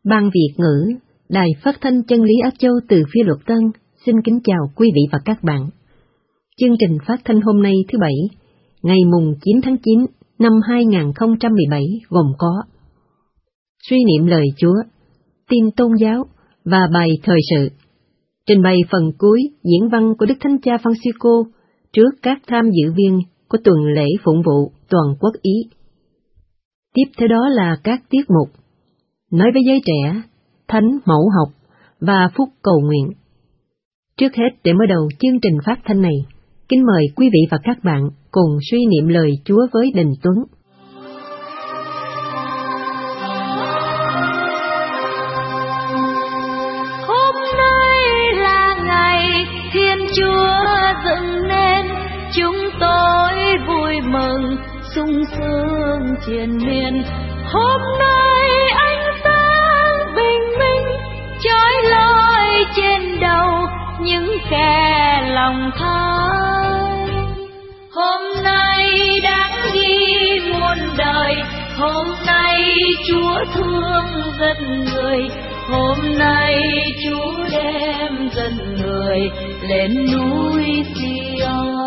Ban Việt ngữ, Đài Phát thanh Chân lý Á Châu từ Phi Luật Tân, xin kính chào quý vị và các bạn. Chương trình phát thanh hôm nay thứ Bảy, ngày mùng 9 tháng 9 năm 2017 gồm có suy niệm lời Chúa, tin tôn giáo và bài thời sự. Trình bày phần cuối diễn văn của Đức Thánh Cha Francisco trước các tham dự viên của tuần lễ phụng vụ toàn quốc Ý. Tiếp theo đó là các tiết mục nói với giới trẻ, thánh mẫu học và phúc cầu nguyện. Trước hết, để mở đầu chương trình phát thanh này, kính mời quý vị và các bạn cùng suy niệm lời Chúa với Đình Tuấn. Hôm nay là ngày Thiên Chúa dựng nên, chúng tôi vui mừng sung sướng triền miên. Hôm nay ánh sáng bình minh chói lọi trên đầu những kẻ lòng tham. Hôm nay đáng ghi muôn đời, hôm nay Chúa thương dân người, hôm nay Chúa đem dân người lên núi Sion.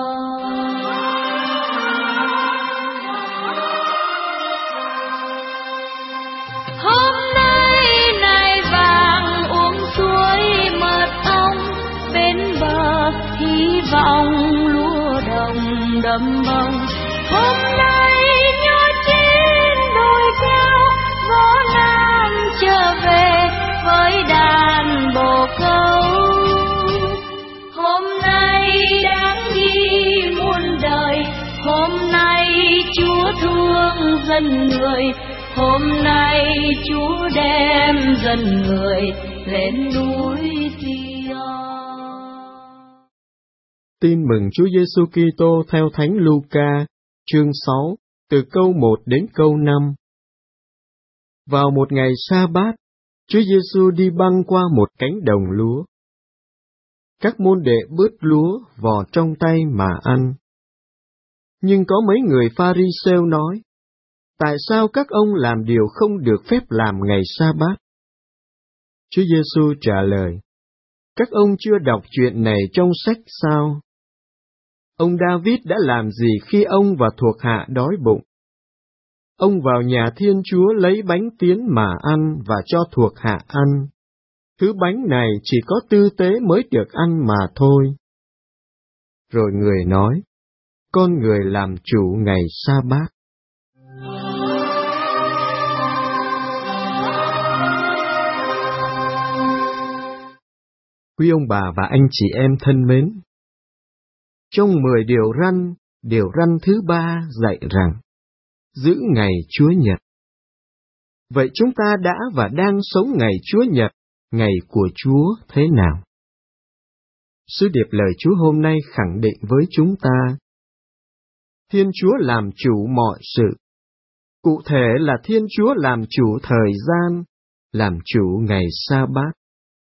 Hôm nay nai vàng uống suối mật ong, bên bờ hy vọng lúa đồng đầm bông. Hôm nay nho chín đồi cao, gió nam trở về với đàn bồ câu. Hôm nay đáng ghi muôn đời, hôm nay Chúa thương dân người, hôm nay Chúa đem dân người lên núi Sion. Tin mừng Chúa Giêsu Kitô theo Thánh Luca, chương 6, từ câu 1 đến câu 5. Vào một ngày sa-bát, Chúa Giêsu đi băng qua một cánh đồng lúa. Các môn đệ bứt lúa vò trong tay mà ăn. Nhưng có mấy người Pha-ri-sêu nói: tại sao các ông làm điều không được phép làm ngày sa-bát? Chúa Giêsu trả lời: các ông chưa đọc chuyện này trong sách sao? Ông David đã làm gì khi ông và thuộc hạ đói bụng? Ông vào nhà Thiên Chúa lấy bánh tiến mà ăn và cho thuộc hạ ăn. Thứ bánh này chỉ có tư tế mới được ăn mà thôi. Rồi người nói: con người làm chủ ngày sa-bát. Quý ông bà và anh chị em thân mến, trong 10 điều răn thứ 3 dạy rằng giữ ngày Chúa Nhật. Vậy chúng ta đã và đang sống ngày Chúa Nhật, ngày của Chúa thế nào? Sứ điệp lời Chúa hôm nay khẳng định với chúng ta: Thiên Chúa làm chủ mọi sự. Cụ thể là Thiên Chúa làm chủ thời gian, làm chủ ngày sa-bát.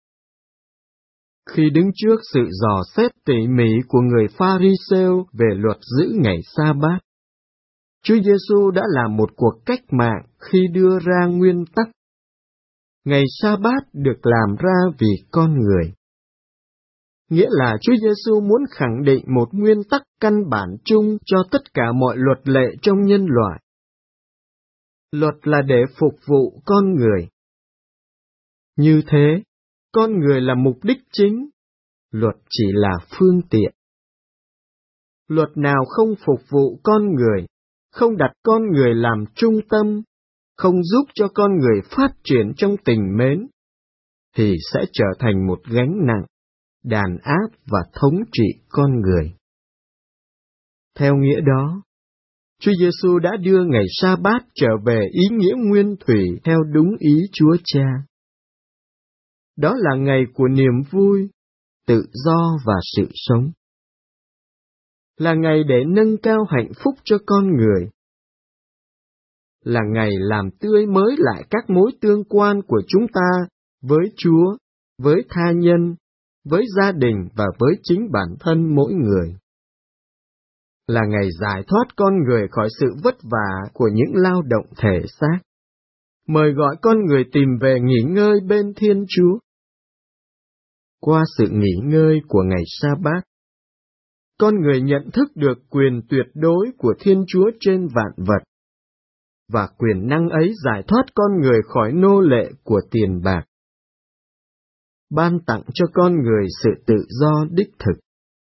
Khi đứng trước sự dò xét tỉ mỉ của người Pha-ri-sêu về luật giữ ngày sa-bát, Chúa Giêsu đã làm một cuộc cách mạng khi đưa ra nguyên tắc: ngày sa-bát được làm ra vì con người. Nghĩa là Chúa Giêsu muốn khẳng định một nguyên tắc căn bản chung cho tất cả mọi luật lệ trong nhân loại. Luật là để phục vụ con người. Như thế, con người là mục đích chính, luật chỉ là phương tiện. Luật nào không phục vụ con người, không đặt con người làm trung tâm, không giúp cho con người phát triển trong tình mến, thì sẽ trở thành một gánh nặng, đàn áp và thống trị con người. Theo nghĩa đó, Chúa Giêsu đã đưa ngày sa-bát trở về ý nghĩa nguyên thủy theo đúng ý Chúa Cha. Đó là ngày của niềm vui, tự do và sự sống. Là ngày để nâng cao hạnh phúc cho con người. Là ngày làm tươi mới lại các mối tương quan của chúng ta với Chúa, với tha nhân, với gia đình và với chính bản thân mỗi người. Là ngày giải thoát con người khỏi sự vất vả của những lao động thể xác. mời gọi con người tìm về nghỉ ngơi bên Thiên Chúa. Qua sự nghỉ ngơi của ngày Sa-bát, con người nhận thức được quyền tuyệt đối của Thiên Chúa trên vạn vật, và quyền năng ấy giải thoát con người khỏi nô lệ của tiền bạc, ban tặng cho con người sự tự do đích thực.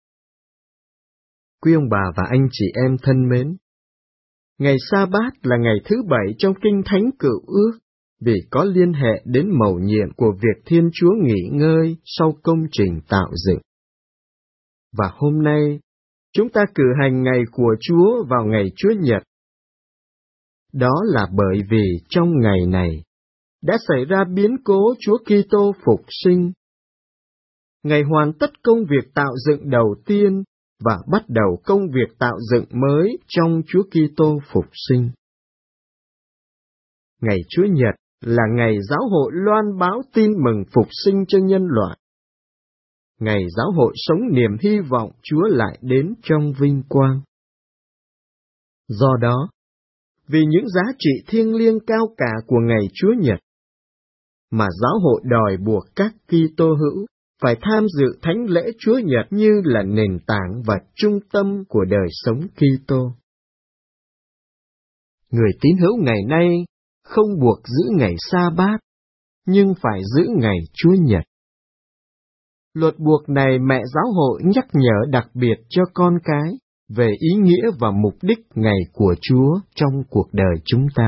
Quý ông bà và anh chị em thân mến, ngày Sa-bát là ngày thứ 7 trong Kinh Thánh Cựu Ước, vì có liên hệ đến mầu nhiệm của việc Thiên Chúa nghỉ ngơi sau công trình tạo dựng. Và hôm nay, chúng ta cử hành ngày của Chúa vào ngày Chúa Nhật. Đó là bởi vì trong ngày này đã xảy ra biến cố Chúa Kitô phục sinh. Ngày hoàn tất công việc tạo dựng đầu tiên và bắt đầu công việc tạo dựng mới trong Chúa Kitô phục sinh. Ngày Chúa Nhật là ngày giáo hội loan báo tin mừng phục sinh cho nhân loại. Ngày giáo hội sống niềm hy vọng Chúa lại đến trong vinh quang. Do đó, vì những giá trị thiêng liêng cao cả của ngày Chúa Nhật, mà giáo hội đòi buộc các Kitô hữu phải tham dự thánh lễ Chúa Nhật như là nền tảng và trung tâm của đời sống Kitô. Người tín hữu ngày nay không buộc giữ ngày Sa-bát, nhưng phải giữ ngày Chúa Nhật. Luật buộc này mẹ giáo hội nhắc nhở đặc biệt cho con cái về ý nghĩa và mục đích ngày của Chúa trong cuộc đời chúng ta.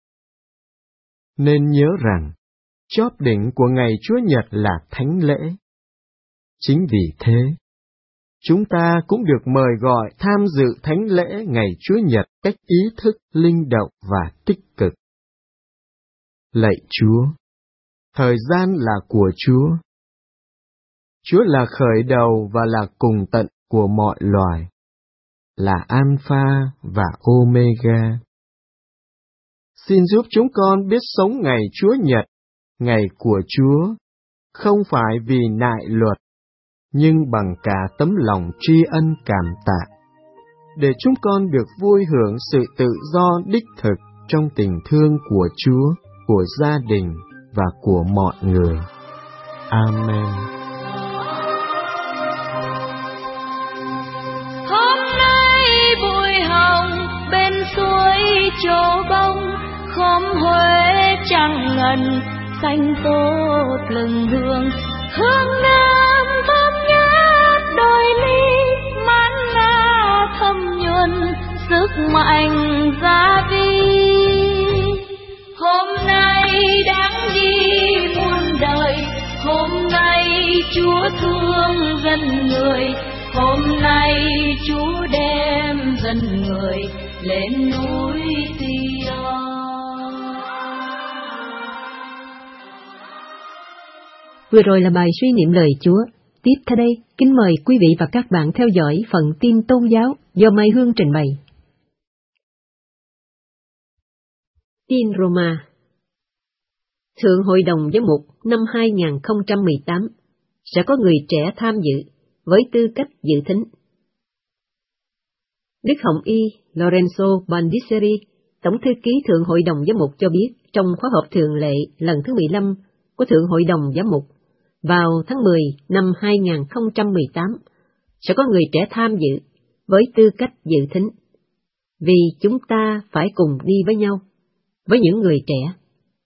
Nên nhớ rằng, chóp đỉnh của ngày Chúa Nhật là thánh lễ. Chính vì thế, chúng ta cũng được mời gọi tham dự thánh lễ ngày Chúa Nhật cách ý thức, linh động và tích cực. Lạy Chúa, thời gian là của Chúa. Chúa là khởi đầu và là cùng tận của mọi loài, là Alpha và Omega. Xin giúp chúng con biết sống ngày Chúa Nhật, ngày của Chúa, không phải vì nại luật, nhưng bằng cả tấm lòng tri ân cảm tạ, để chúng con được vui hưởng sự tự do đích thực trong tình thương của Chúa, của gia đình và của mọi người. Amen. Hôm nay bụi hồng bên suối chỗ bông, khóm Huế trăng ngần xanh tốt lừng hương, hương nam thơm nhát đôi ly, mát ngát thâm nhuần sức mạnh gia vi. Hôm nay đáng đi muôn đời, hôm nay Chúa thương dân người, hôm nay Chúa đem dân người lên núi Sion. Vừa rồi là bài suy niệm lời Chúa. Tiếp theo đây, kính mời quý vị và các bạn theo dõi phần tin tôn giáo do Mai Hương trình bày. Tin Roma. Thượng Hội đồng Giám mục năm 2018 sẽ có người trẻ tham dự với tư cách dự thính. Đức Hồng Y Lorenzo Bandiseri, Tổng thư ký Thượng Hội đồng Giám mục cho biết trong khóa họp thường lệ lần thứ 15 của Thượng Hội đồng Giám mục vào tháng 10 năm 2018 sẽ có người trẻ tham dự với tư cách dự thính, vì chúng ta phải cùng đi với nhau, với những người trẻ.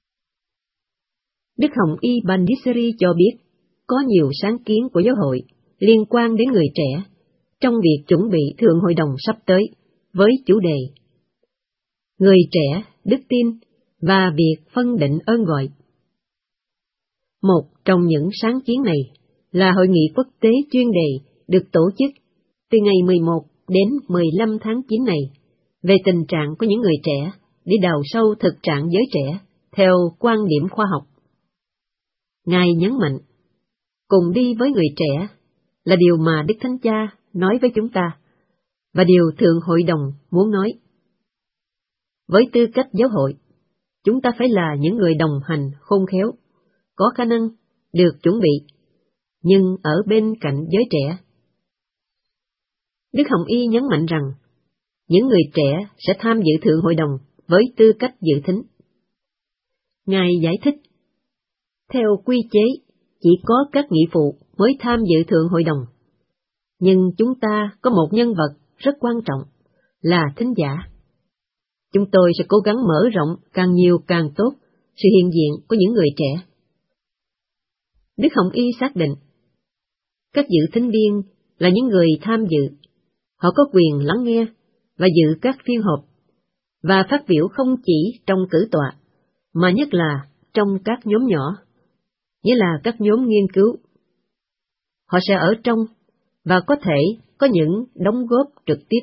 Đức Hồng Y Bandiseri cho biết có nhiều sáng kiến của giáo hội liên quan đến người trẻ trong việc chuẩn bị Thượng Hội đồng sắp tới với chủ đề Người trẻ, đức tin và việc phân định ơn gọi. Một trong những sáng kiến này là Hội nghị quốc tế chuyên đề được tổ chức từ ngày 11 đến 15 tháng 9 này về tình trạng của những người trẻ để đào sâu thực trạng giới trẻ theo quan điểm khoa học. Ngài nhấn mạnh, cùng đi với người trẻ là điều mà Đức Thánh Cha nói với chúng ta, và điều Thượng Hội đồng muốn nói. Với tư cách giáo hội, chúng ta phải là những người đồng hành khôn khéo, có khả năng, được chuẩn bị, nhưng ở bên cạnh giới trẻ. Đức Hồng Y nhấn mạnh rằng, những người trẻ sẽ tham dự Thượng Hội đồng với tư cách dự thính. Ngài giải thích, theo quy chế, chỉ có các nghị phụ mới tham dự Thượng Hội đồng. Nhưng chúng ta có một nhân vật rất quan trọng, là thính giả. Chúng tôi sẽ cố gắng mở rộng càng nhiều càng tốt sự hiện diện của những người trẻ. Đức Hồng Y xác định, các dự thính viên là những người tham dự. Họ có quyền lắng nghe và dự các phiên họp, và phát biểu không chỉ trong cử tọa, mà nhất là trong các nhóm nhỏ, nghĩa là các nhóm nghiên cứu. Họ sẽ ở trong và có thể có những đóng góp trực tiếp.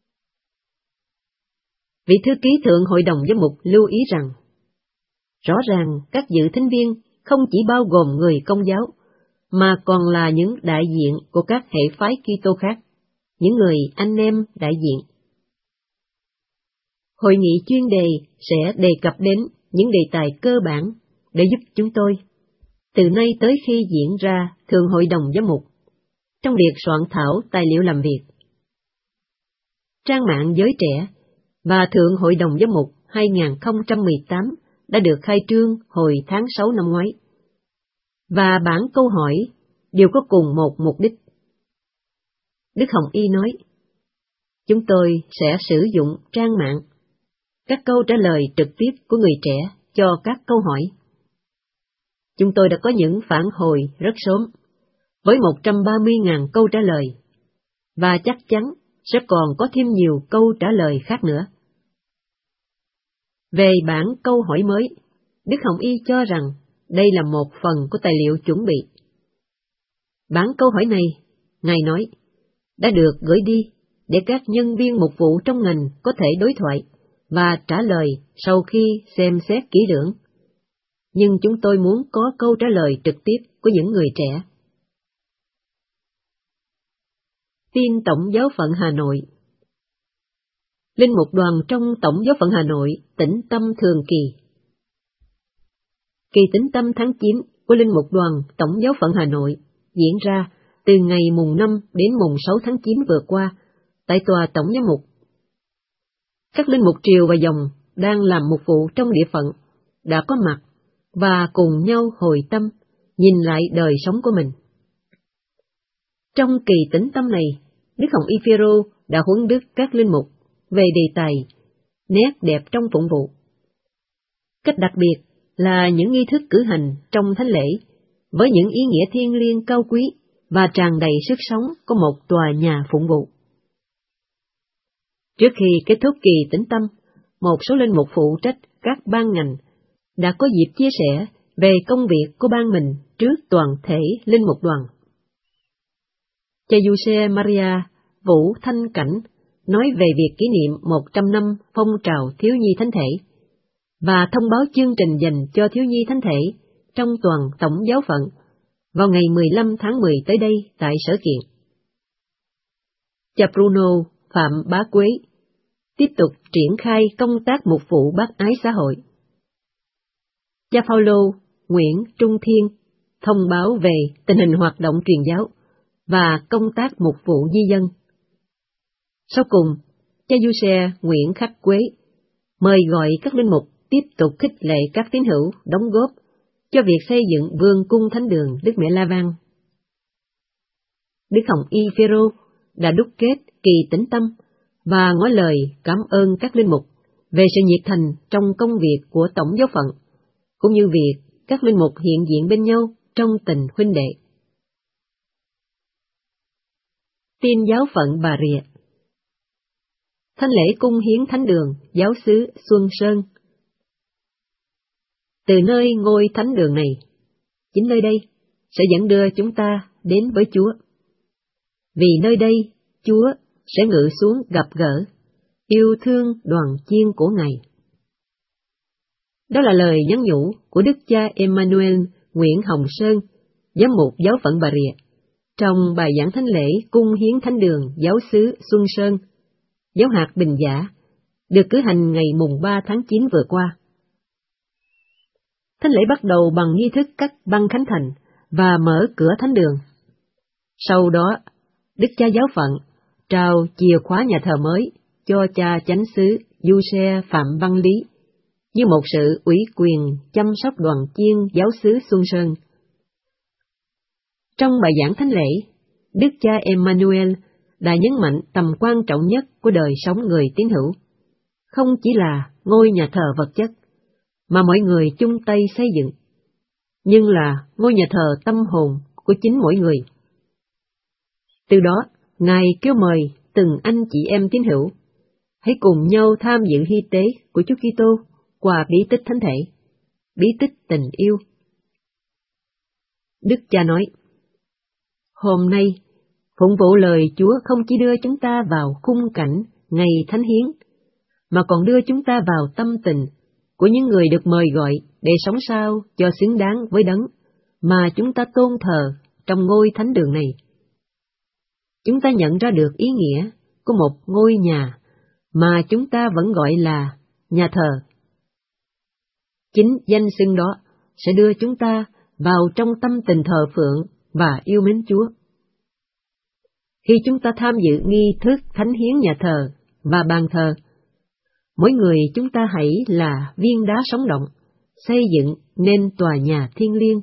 Vị thư ký Thượng Hội đồng Giám mục lưu ý rằng, rõ ràng các dự thính viên không chỉ bao gồm người Công giáo, mà còn là những đại diện của các hệ phái Kitô khác, những người anh em đại diện. Hội nghị chuyên đề sẽ đề cập đến những đề tài cơ bản để giúp chúng tôi, từ nay tới khi diễn ra Thượng Hội đồng Giám mục, trong việc soạn thảo tài liệu làm việc. Trang mạng Giới Trẻ và Thượng Hội đồng Giám mục 2018 đã được khai trương hồi tháng 6 năm ngoái, và bản câu hỏi đều có cùng một mục đích. Đức Hồng Y nói, chúng tôi sẽ sử dụng trang mạng, các câu trả lời trực tiếp của người trẻ cho các câu hỏi. Chúng tôi đã có những phản hồi rất sớm, với 130.000 câu trả lời, và chắc chắn sẽ còn có thêm nhiều câu trả lời khác nữa. Về bản câu hỏi mới, Đức Hồng Y cho rằng đây là một phần của tài liệu chuẩn bị. Bản câu hỏi này, Ngài nói, đã được gửi đi để các nhân viên mục vụ trong ngành có thể đối thoại và trả lời sau khi xem xét kỹ lưỡng. Nhưng chúng tôi muốn có câu trả lời trực tiếp của những người trẻ. Tin Tổng giáo phận Hà Nội. Linh mục đoàn trong Tổng giáo phận Hà Nội tĩnh tâm thường kỳ. Kỳ tĩnh tâm tháng 9 của Linh mục đoàn Tổng giáo phận Hà Nội diễn ra từ ngày mùng 5 đến mùng 6 tháng 9 vừa qua tại tòa Tổng giám mục. Các linh mục triều và dòng đang làm mục vụ trong địa phận đã có mặt và cùng nhau hồi tâm, nhìn lại đời sống của mình. Trong kỳ tĩnh tâm này, Đức Hồng Y Phêrô đã huấn đức các linh mục về đề tài nét đẹp trong phụng vụ. Cách đặc biệt là những nghi thức cử hành trong thánh lễ với những ý nghĩa thiêng liêng cao quý và tràn đầy sức sống của một tòa nhà phụng vụ. Trước khi kết thúc kỳ tĩnh tâm, một số linh mục phụ trách các ban ngành đã có dịp chia sẻ về công việc của ban mình trước toàn thể linh mục đoàn. Cha Giuse Maria Vũ Thanh Cảnh nói về việc kỷ niệm 100 năm phong trào thiếu nhi thánh thể và thông báo chương trình dành cho thiếu nhi thánh thể trong toàn Tổng giáo phận vào ngày 15 tháng 10 tới đây tại Sở Kiện. Cha Bruno Phạm Bá Quế tiếp tục triển khai công tác mục vụ bác ái xã hội. Cha Phaolô Nguyễn Trung Thiên thông báo về tình hình hoạt động truyền giáo và công tác mục vụ di dân. Sau cùng, cha Giuse Nguyễn Khắc Quế mời gọi các linh mục tiếp tục khích lệ các tín hữu đóng góp cho việc xây dựng vương cung thánh đường Đức Mẹ La Vang. Đức Hồng Y Phêrô đã đúc kết kỳ tĩnh tâm và ngỏ lời cảm ơn các linh mục về sự nhiệt thành trong công việc của Tổng giáo phận, cũng như việc các linh mục hiện diện bên nhau trong tình huynh đệ. Tin giáo phận Bà Rịa. Thánh lễ cung hiến thánh đường giáo xứ Xuân Sơn. Từ nơi ngôi thánh đường này, chính nơi đây sẽ dẫn đưa chúng ta đến với Chúa. Vì nơi đây Chúa sẽ ngự xuống gặp gỡ, yêu thương đoàn chiên của Ngài. Đó là lời nhắn nhủ của Đức cha Emmanuel Nguyễn Hồng Sơn, giám mục giáo phận Bà Rịa, trong bài giảng thánh lễ cung hiến thánh đường giáo xứ Xuân Sơn, giáo hạt Bình Giả, được cử hành ngày mùng 3 tháng 9 vừa qua. Thánh lễ bắt đầu bằng nghi thức cắt băng khánh thành và mở cửa thánh đường. Sau đó, Đức cha giáo phận trao chìa khóa nhà thờ mới cho cha chánh xứ Giuse Phạm Văn Lý, như một sự ủy quyền chăm sóc đoàn chiên giáo xứ Xuân Sơn. Trong bài giảng thánh lễ, Đức cha Emmanuel đã nhấn mạnh tầm quan trọng nhất của đời sống người tín hữu, không chỉ là ngôi nhà thờ vật chất, mà mọi người chung tay xây dựng, nhưng là ngôi nhà thờ tâm hồn của chính mỗi người. Từ đó, Ngài kêu mời từng anh chị em tín hữu, hãy cùng nhau tham dự hy tế của Chúa Kitô qua bí tích thánh thể, bí tích tình yêu. Đức cha nói, hôm nay, phụng vụ lời Chúa không chỉ đưa chúng ta vào khung cảnh ngày thánh hiến, mà còn đưa chúng ta vào tâm tình của những người được mời gọi để sống sao cho xứng đáng với đấng mà chúng ta tôn thờ trong ngôi thánh đường này. Chúng ta nhận ra được ý nghĩa của một ngôi nhà mà chúng ta vẫn gọi là nhà thờ. Chính danh xưng đó sẽ đưa chúng ta vào trong tâm tình thờ phượng và yêu mến Chúa. Khi chúng ta tham dự nghi thức thánh hiến nhà thờ và bàn thờ, mỗi người chúng ta hãy là viên đá sống động, xây dựng nên tòa nhà thiêng liêng.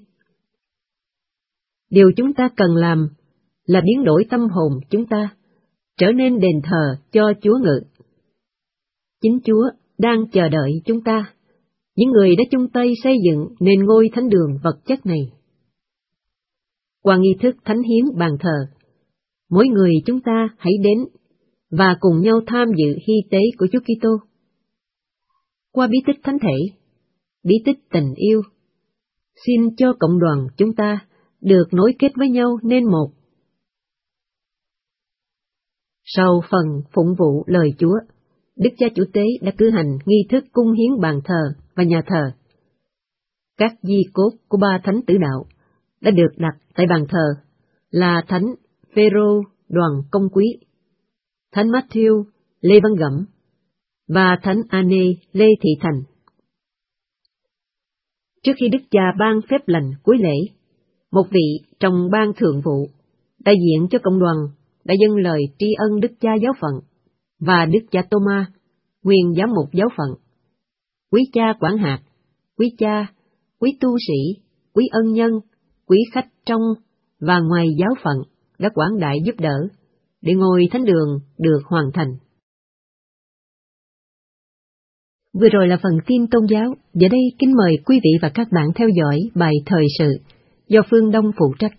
Điều chúng ta cần làm là biến đổi tâm hồn chúng ta, trở nên đền thờ cho Chúa ngự. Chính Chúa đang chờ đợi chúng ta, những người đã chung tay xây dựng nên ngôi thánh đường vật chất này. Qua nghi thức thánh hiến bàn thờ, mỗi người chúng ta hãy đến và cùng nhau tham dự hy tế của Chúa Kitô. Qua bí tích thánh thể, bí tích tình yêu, xin cho cộng đoàn chúng ta được nối kết với nhau nên một. Sau phần phụng vụ lời Chúa, Đức cha chủ tế đã cử hành nghi thức cung hiến bàn thờ và nhà thờ. Các di cốt của ba thánh tử đạo đã được đặt tại bàn thờ là Thánh Phêrô Đoàn Công Quý, Thánh Matthew Lê Văn Gẩm và Thánh Anê Lê Thị Thành. Trước khi Đức cha ban phép lành cuối lễ, một vị trong ban thượng vụ đại diện cho cộng đoàn đã dâng lời tri ân Đức cha giáo phận và Đức cha Tô-ma, nguyên giám mục giáo phận, quý cha quản hạt, quý cha, quý tu sĩ, quý ân nhân, quý khách trong và ngoài giáo phận đã quảng đại giúp đỡ để ngôi thánh đường được hoàn thành. Vừa rồi là phần tin tôn giáo. Giờ đây kính mời quý vị và các bạn theo dõi bài thời sự do Phương Đông phụ trách.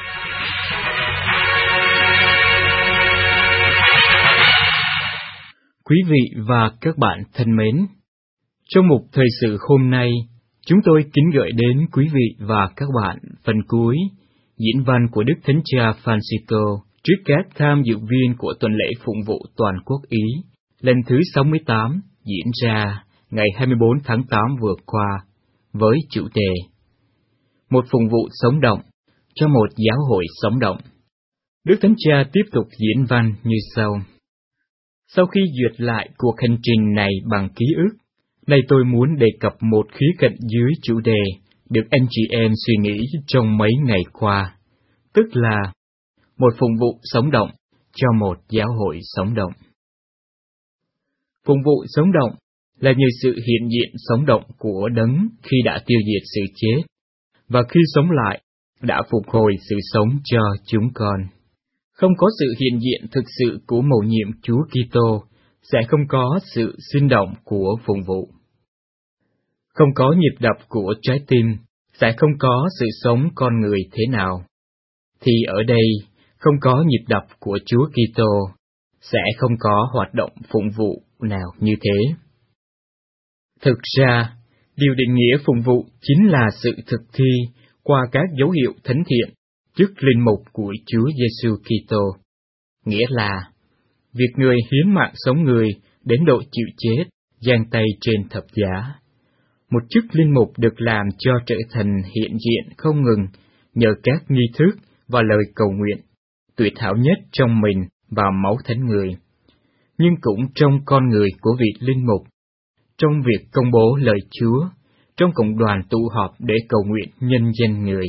Quý vị và các bạn thân mến, trong mục thời sự hôm nay, chúng tôi kính gửi đến quý vị và các bạn phần cuối diễn văn của Đức Thánh Cha Francisco trước các tham dự viên của tuần lễ phụng vụ toàn quốc Ý lần thứ 68 diễn ra ngày 24 tháng 8 vừa qua với chủ đề Một phụng vụ sống động cho một giáo hội sống động. Đức Thánh Cha tiếp tục diễn văn như sau. Sau khi duyệt lại cuộc hành trình này bằng ký ức, nay tôi muốn đề cập một khía cạnh dưới chủ đề được anh chị em suy nghĩ trong mấy ngày qua, tức là một phụng vụ sống động cho một giáo hội sống động. Phụng vụ sống động là nhờ sự hiện diện sống động của Đấng khi đã tiêu diệt sự chết, và khi sống lại, đã phục hồi sự sống cho chúng con. Không có sự hiện diện thực sự của mầu nhiệm Chúa Kitô, sẽ không có sự sinh động của phụng vụ. Không có nhịp đập của trái tim, sẽ không có sự sống con người thế nào. Thì ở đây, không có nhịp đập của Chúa Kitô, sẽ không có hoạt động phụng vụ nào như thế. Thực ra, điều định nghĩa phụng vụ chính là sự thực thi qua các dấu hiệu thánh thiện, chức linh mục của Chúa Giêsu Kitô, nghĩa là việc người hiến mạng sống người đến độ chịu chết, giang tay trên thập giá. Một chức linh mục được làm cho trở thành hiện diện không ngừng nhờ các nghi thức và lời cầu nguyện tuyệt hảo nhất trong mình và máu thánh người, nhưng cũng trong con người của vị linh mục, trong việc công bố lời Chúa, trong cộng đoàn tụ họp để cầu nguyện nhân danh người.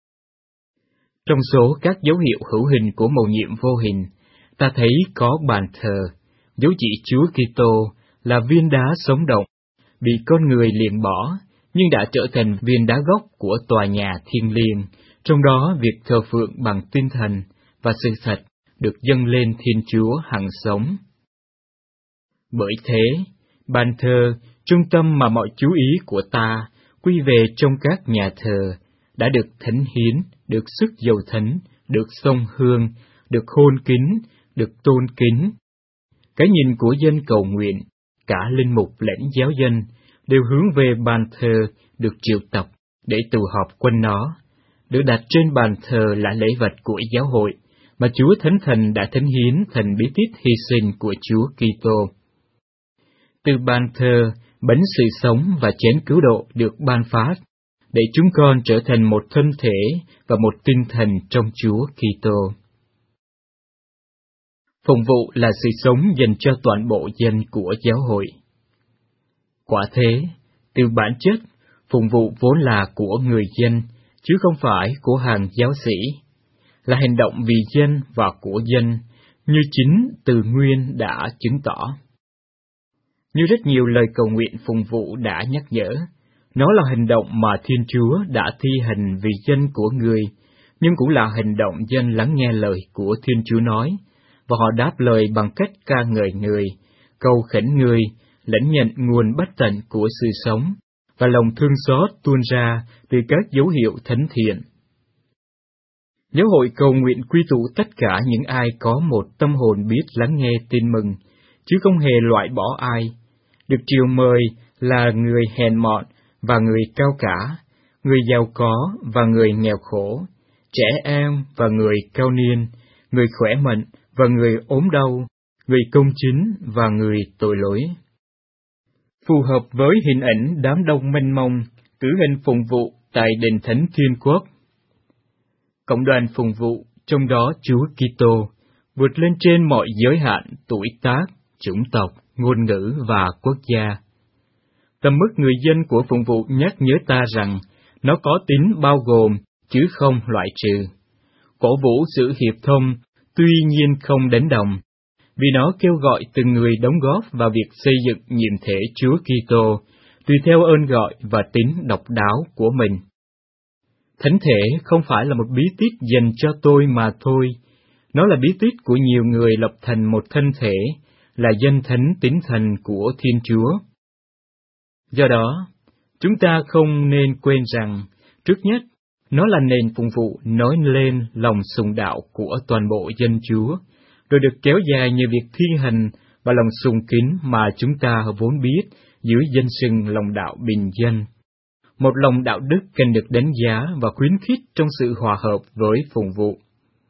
Trong số các dấu hiệu hữu hình của mầu nhiệm vô hình, ta thấy có bàn thờ, dấu chỉ Chúa Kitô là viên đá sống động, bị con người liền bỏ, nhưng đã trở thành viên đá gốc của tòa nhà thiêng liêng, trong đó việc thờ phượng bằng tinh thần và sự thật được dâng lên Thiên Chúa hằng sống. Bởi thế, bàn thờ, trung tâm mà mọi chú ý của ta quy về trong các nhà thờ, đã được thánh hiến, được sức dầu thánh, được xông hương, được khôn kính, được tôn kính. Cái nhìn của dân cầu nguyện, cả linh mục lẫn giáo dân, đều hướng về bàn thờ được triệu tập để tụ họp quanh nó, được đặt trên bàn thờ là lễ vật của giáo hội mà Chúa Thánh Thần đã thánh hiến thành bí tích hy sinh của Chúa Kitô. Từ bàn thờ, bánh sự sống và chén cứu độ được ban phát, để chúng con trở thành một thân thể và một tinh thần trong Chúa Kitô. Phụng vụ là sự sống dành cho toàn bộ dân của giáo hội. Quả thế, từ bản chất, phụng vụ vốn là của người dân, chứ không phải của hàng giáo sĩ, là hành động vì dân và của dân, như chính từ nguyên đã chứng tỏ. Như rất nhiều lời cầu nguyện phụng vụ đã nhắc nhở, nó là hành động mà Thiên Chúa đã thi hành vì dân của người, nhưng cũng là hành động dân lắng nghe lời của Thiên Chúa nói, và họ đáp lời bằng cách ca ngợi người, cầu khẩn người, lãnh nhận nguồn bất tận của sự sống, và lòng thương xót tuôn ra từ các dấu hiệu thánh thiện. Giáo hội cầu nguyện quy tụ tất cả những ai có một tâm hồn biết lắng nghe tin mừng, chứ không hề loại bỏ ai. Được triều mời là người hèn mọn và người cao cả, người giàu có và người nghèo khổ, trẻ em và người cao niên, người khỏe mạnh và người ốm đau, người công chính và người tội lỗi. Phù hợp với hình ảnh đám đông mênh mông, cử hành phụng vụ tại đền thánh Thiên Quốc. Cộng đoàn phụng vụ, trong đó Chúa Kitô, vượt lên trên mọi giới hạn tuổi tác, chủng tộc, ngôn ngữ và quốc gia. Tầm mức người dân của phụng vụ nhắc nhớ ta rằng nó có tính bao gồm, chứ không loại trừ. Cổ vũ sự hiệp thông, tuy nhiên không đánh đồng, vì nó kêu gọi từng người đóng góp vào việc xây dựng nhiệm thể Chúa Kitô, tùy theo ơn gọi và tính độc đáo của mình. Thánh thể không phải là một bí tích dành cho tôi mà thôi, nó là bí tích của nhiều người lập thành một thân thể, là dân thánh tín thần của Thiên Chúa. Do đó, chúng ta không nên quên rằng, trước nhất, nó là nền phụng vụ nói lên lòng sùng đạo của toàn bộ dân Chúa, rồi được kéo dài nhờ việc thi hành và lòng sùng kính mà chúng ta vốn biết dưới danh xưng lòng đạo bình dân. Một lòng đạo đức cần được đánh giá và khuyến khích trong sự hòa hợp với phụng vụ.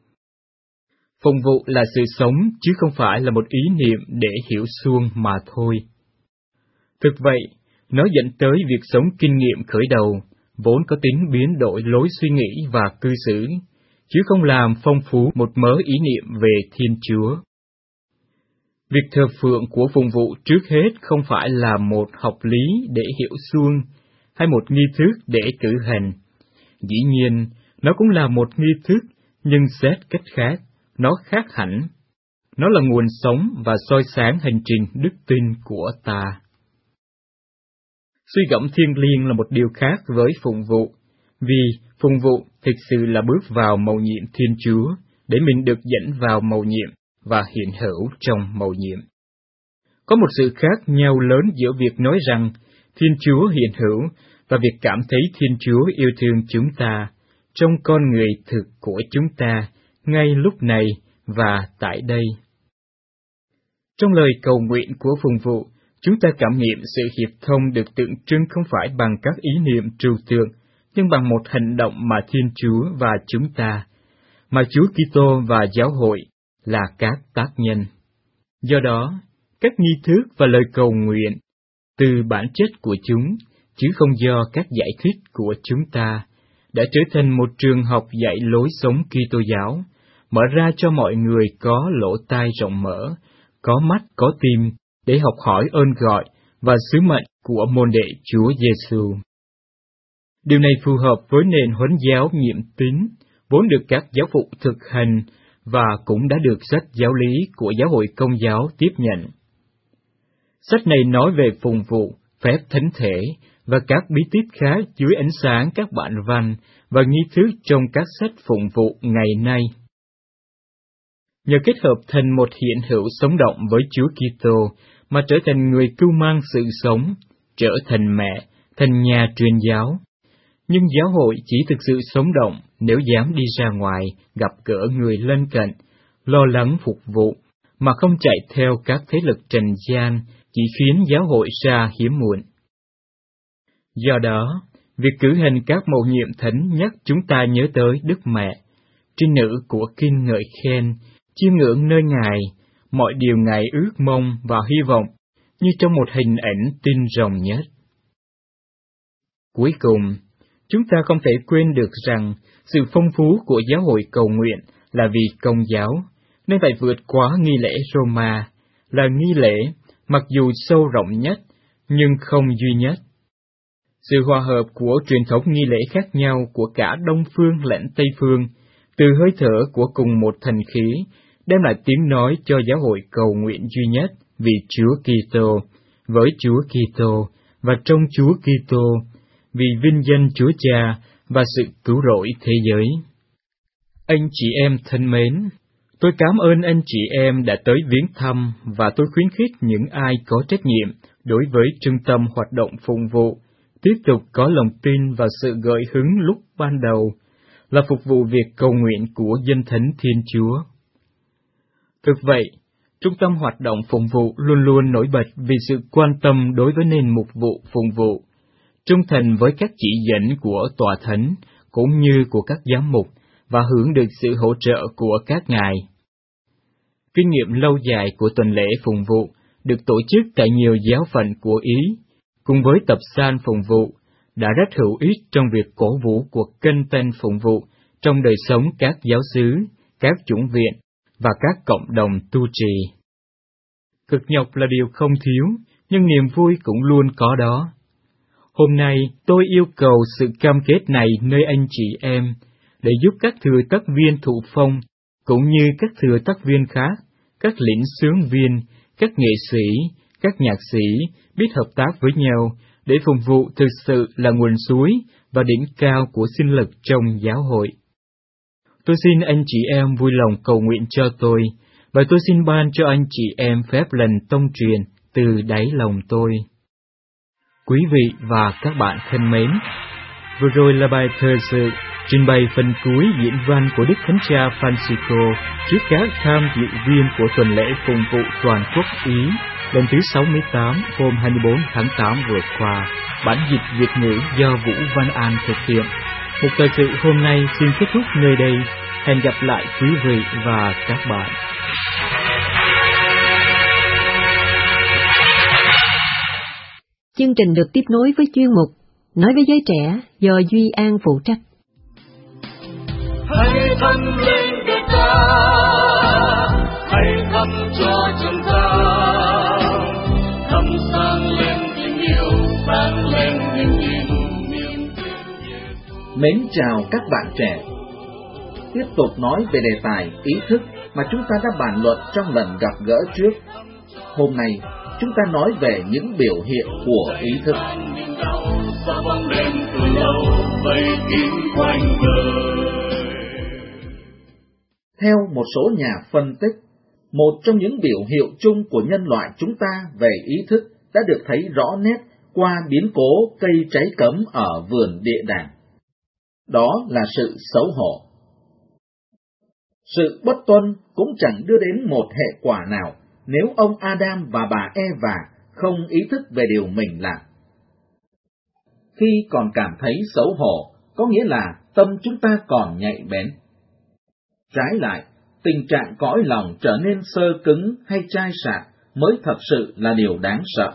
Phụng vụ là sự sống chứ không phải là một ý niệm để hiểu suông mà thôi. Thực vậy, nó dẫn tới việc sống kinh nghiệm khởi đầu, vốn có tính biến đổi lối suy nghĩ và cư xử, chứ không làm phong phú một mớ ý niệm về Thiên Chúa. Việc thờ phượng của phụng vụ trước hết không phải là một học lý để hiểu suông, hay một nghi thức để cử hành. Dĩ nhiên, nó cũng là một nghi thức, nhưng xét cách khác, nó khác hẳn. Nó là nguồn sống và soi sáng hành trình đức tin của ta. Suy gẫm thiêng liêng là một điều khác với phụng vụ, vì phụng vụ thực sự là bước vào mầu nhiệm Thiên Chúa, để mình được dẫn vào mầu nhiệm và hiện hữu trong mầu nhiệm. Có một sự khác nhau lớn giữa việc nói rằng Thiên Chúa hiện hữu và việc cảm thấy Thiên Chúa yêu thương chúng ta, trong con người thực của chúng ta, ngay lúc này và tại đây. Trong lời cầu nguyện của phụng vụ, chúng ta cảm nghiệm sự hiệp thông được tượng trưng không phải bằng các ý niệm trừu tượng, nhưng bằng một hành động mà Thiên Chúa và chúng ta, mà Chúa Kitô và giáo hội là các tác nhân. Do đó, các nghi thức và lời cầu nguyện, từ bản chất của chúng, chứ không do các giải thích của chúng ta, đã trở thành một trường học dạy lối sống Kitô giáo, mở ra cho mọi người có lỗ tai rộng mở, có mắt có tim, để học hỏi ơn gọi và sứ mệnh của môn đệ Chúa Giêsu. Điều này phù hợp với nền huấn giáo nhiệm tín, vốn được các giáo phụ thực hành và cũng đã được sách giáo lý của giáo hội Công giáo tiếp nhận. Sách này nói về phụng vụ, phép thánh thể và các bí típ khác dưới ánh sáng các bản văn và nghi thức trong các sách phụng vụ ngày nay. Nhờ kết hợp thành một hiện hữu sống động với Chúa Kitô mà trở thành người cưu mang sự sống, trở thành mẹ, thành nhà truyền giáo. Nhưng giáo hội chỉ thực sự sống động nếu dám đi ra ngoài, gặp gỡ người lân cận, lo lắng phục vụ, mà không chạy theo các thế lực trần gian, chỉ khiến giáo hội ra hiếm muộn. Do đó, việc cử hành các mầu nhiệm thánh nhắc chúng ta nhớ tới Đức Mẹ, trinh nữ của kinh ngợi khen, chiêm ngưỡng nơi Ngài, mọi điều Ngài ước mong và hy vọng, như trong một hình ảnh tinh rồng nhất. Cuối cùng, chúng ta không thể quên được rằng sự phong phú của giáo hội cầu nguyện là vì Công giáo, nên phải vượt quá nghi lễ Roma, là nghi lễ, mặc dù sâu rộng nhất, nhưng không duy nhất. Sự hòa hợp của truyền thống nghi lễ khác nhau của cả Đông Phương lẫn Tây Phương, từ hơi thở của cùng một thành khí, đem lại tiếng nói cho giáo hội cầu nguyện duy nhất vì Chúa Kitô, với Chúa Kitô và trong Chúa Kitô, vì vinh danh Chúa Cha và sự cứu rỗi thế giới. Anh chị em thân mến, tôi cảm ơn anh chị em đã tới viếng thăm và tôi khuyến khích những ai có trách nhiệm đối với trung tâm hoạt động phụng vụ tiếp tục có lòng tin và sự gợi hứng lúc ban đầu là phục vụ việc cầu nguyện của dân thánh Thiên Chúa. Thực vậy, trung tâm hoạt động phụng vụ luôn luôn nổi bật vì sự quan tâm đối với nền mục vụ phụng vụ, trung thành với các chỉ dẫn của Tòa Thánh cũng như của các giám mục và hưởng được sự hỗ trợ của các ngài. Kinh nghiệm lâu dài của tuần lễ phụng vụ được tổ chức tại nhiều giáo phận của Ý, cùng với tập san phụng vụ, đã rất hữu ích trong việc cổ vũ cuộc canh tân phụng vụ trong đời sống các giáo xứ, các chủng viện và các cộng đồng tu trì. Cực nhọc là điều không thiếu, nhưng niềm vui cũng luôn có đó. Hôm nay tôi yêu cầu sự cam kết này nơi anh chị em, để giúp các thừa tác viên thụ phong, cũng như các thừa tác viên khác, các lĩnh xướng viên, các nghệ sĩ, các nhạc sĩ biết hợp tác với nhau để phục vụ thực sự là nguồn suối và đỉnh cao của sinh lực trong giáo hội. Tôi xin anh chị em vui lòng cầu nguyện cho tôi, và tôi xin ban cho anh chị em phép lần tông truyền từ đáy lòng tôi. Quý vị và các bạn thân mến, vừa rồi là bài thời sự trình bày phần cuối diễn văn của Đức Thánh Cha Francisco trước các tham dự viên của tuần lễ phụng vụ toàn quốc Ý lần thứ 68 hôm 24 tháng 8 vừa qua, bản dịch Việt ngữ do Vũ Văn An thực hiện. Một thời sự hôm nay xin kết thúc nơi đây. Hẹn gặp lại quý vị và các bạn. Chương trình được tiếp nối với chuyên mục Nói với giới trẻ do Duy An phụ trách. Hãy thân lên Việt ta, hãy thắp cho chúng ta, thắp sáng lên tình yêu, sáng lên niềm tin niềm tin. Mến chào các bạn trẻ. Tiếp tục nói về đề tài ý thức mà chúng ta đã bàn luận trong lần gặp gỡ trước. Hôm nay, chúng ta nói về những biểu hiện của ý thức. Theo một số nhà phân tích, một trong những biểu hiệu chung của nhân loại chúng ta về ý thức đã được thấy rõ nét qua biến cố cây trái cấm ở vườn địa đàng. Đó là sự xấu hổ. Sự bất tuân cũng chẳng đưa đến một hệ quả nào nếu ông Adam và bà Eva không ý thức về điều mình làm. Khi còn cảm thấy xấu hổ, có nghĩa là tâm chúng ta còn nhạy bén. Trái lại, tình trạng cõi lòng trở nên sơ cứng hay chai sạn mới thật sự là điều đáng sợ.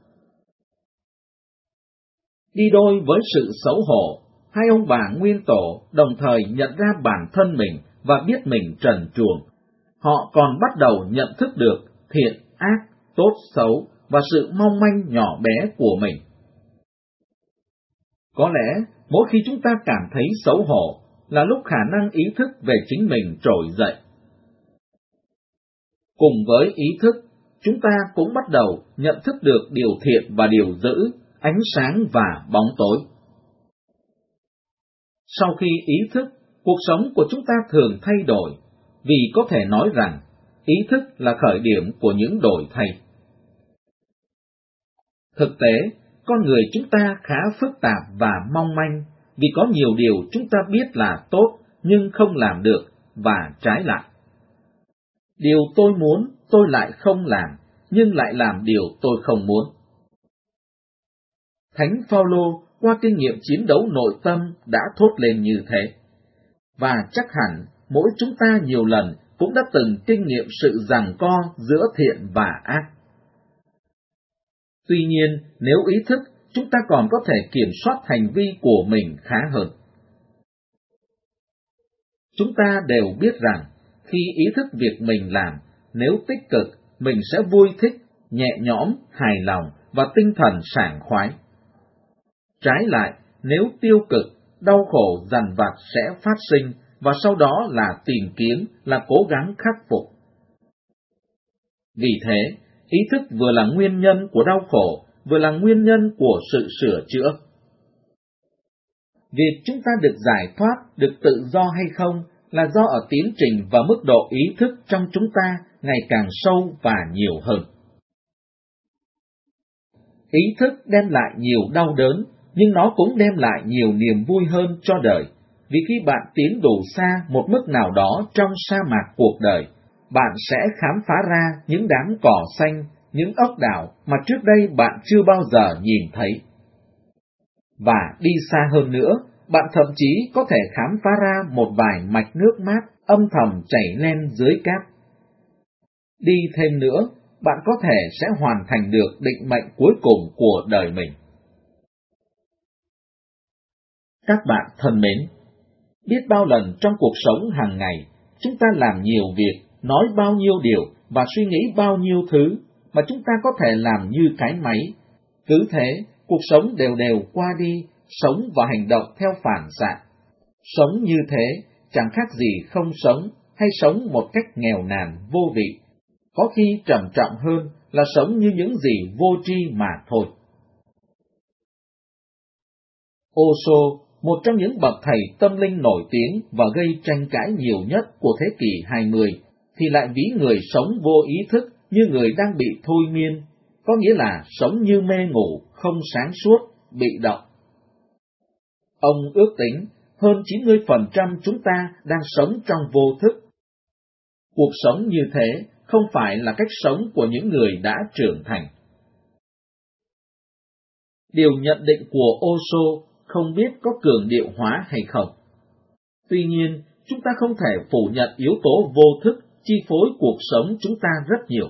Đi đôi với sự xấu hổ, hai ông bà nguyên tổ đồng thời nhận ra bản thân mình và biết mình trần truồng. Họ còn bắt đầu nhận thức được thiện, ác, tốt, xấu và sự mong manh nhỏ bé của mình. Có lẽ, mỗi khi chúng ta cảm thấy xấu hổ là lúc khả năng ý thức về chính mình trỗi dậy. Cùng với ý thức, chúng ta cũng bắt đầu nhận thức được điều thiện và điều dữ, ánh sáng và bóng tối. Sau khi ý thức, cuộc sống của chúng ta thường thay đổi, vì có thể nói rằng ý thức là khởi điểm của những đổi thay. Thực tế, con người chúng ta khá phức tạp và mong manh, vì có nhiều điều chúng ta biết là tốt nhưng không làm được, và trái lại. Điều tôi muốn tôi lại không làm, nhưng lại làm điều tôi không muốn. Thánh Phaolô qua kinh nghiệm chiến đấu nội tâm đã thốt lên như thế. Và chắc hẳn mỗi chúng ta nhiều lần cũng đã từng kinh nghiệm sự giằng co giữa thiện và ác. Tuy nhiên, nếu ý thức, chúng ta còn có thể kiểm soát hành vi của mình khá hơn. Chúng ta đều biết rằng, khi ý thức việc mình làm, nếu tích cực, mình sẽ vui thích, nhẹ nhõm, hài lòng và tinh thần sảng khoái. Trái lại, nếu tiêu cực, đau khổ dằn vặt sẽ phát sinh, và sau đó là tìm kiếm, là cố gắng khắc phục. Vì thế, ý thức vừa là nguyên nhân của đau khổ, vừa là nguyên nhân của sự sửa chữa. Việc chúng ta được giải thoát, được tự do hay không là do ở tiến trình và mức độ ý thức trong chúng ta ngày càng sâu và nhiều hơn. Ý thức đem lại nhiều đau đớn, nhưng nó cũng đem lại nhiều niềm vui hơn cho đời, vì khi bạn tiến đủ xa một mức nào đó trong sa mạc cuộc đời, bạn sẽ khám phá ra những đám cỏ xanh, những ốc đảo mà trước đây bạn chưa bao giờ nhìn thấy. Và đi xa hơn nữa, bạn thậm chí có thể khám phá ra một vài mạch nước mát âm thầm chảy len dưới cát. Đi thêm nữa, bạn có thể sẽ hoàn thành được định mệnh cuối cùng của đời mình. Các bạn thân mến, biết bao lần trong cuộc sống hàng ngày, chúng ta làm nhiều việc, nói bao nhiêu điều và suy nghĩ bao nhiêu thứ mà chúng ta có thể làm như cái máy. Cứ thế, cuộc sống đều đều qua đi, sống và hành động theo phản xạ. Sống như thế chẳng khác gì không sống, hay sống một cách nghèo nàn, vô vị. Có khi trầm trọng hơn là sống như những gì vô tri mà thôi. Osho, một trong những bậc thầy tâm linh nổi tiếng và gây tranh cãi nhiều nhất của thế kỷ 20, thì lại ví người sống vô ý thức như người đang bị thôi miên, có nghĩa là sống như mê ngủ, không sáng suốt, bị động. Ông ước tính hơn 90% chúng ta đang sống trong vô thức. Cuộc sống như thế không phải là cách sống của những người đã trưởng thành. Điều nhận định của Osho không biết có cường điệu hóa hay không. Tuy nhiên, chúng ta không thể phủ nhận yếu tố vô thức chi phối cuộc sống chúng ta rất nhiều.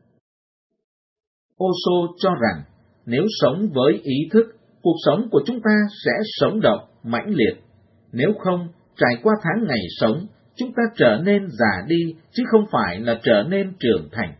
Osho cho rằng, nếu sống với ý thức, cuộc sống của chúng ta sẽ sống động, mãnh liệt. Nếu không, trải qua tháng ngày sống, chúng ta trở nên già đi, chứ không phải là trở nên trưởng thành.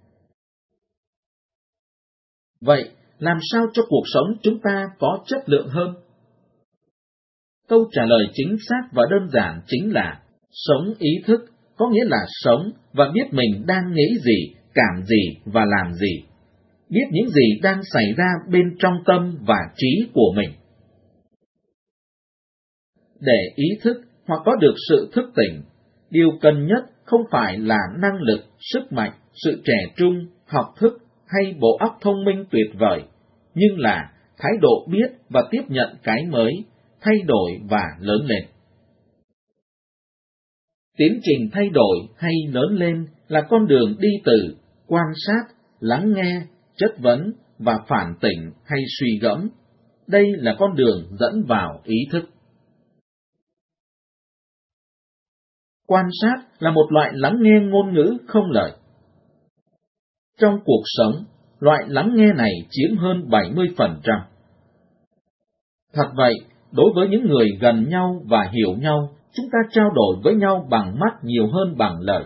Vậy, làm sao cho cuộc sống chúng ta có chất lượng hơn? Câu trả lời chính xác và đơn giản chính là sống ý thức, có nghĩa là sống và biết mình đang nghĩ gì, cảm gì và làm gì. Biết những gì đang xảy ra bên trong tâm và trí của mình. Để ý thức hoặc có được sự thức tỉnh, điều cần nhất không phải là năng lực, sức mạnh, sự trẻ trung, học thức hay bộ óc thông minh tuyệt vời, nhưng là thái độ biết và tiếp nhận cái mới, thay đổi và lớn lên. Tiến trình thay đổi hay lớn lên là con đường đi từ quan sát, lắng nghe, chất vấn và phản tỉnh hay suy gẫm. Đây là con đường dẫn vào ý thức. Quan sát là một loại lắng nghe ngôn ngữ không lời. Trong cuộc sống, loại lắng nghe này chiếm hơn 70%. Thật vậy, đối với những người gần nhau và hiểu nhau, chúng ta trao đổi với nhau bằng mắt nhiều hơn bằng lời.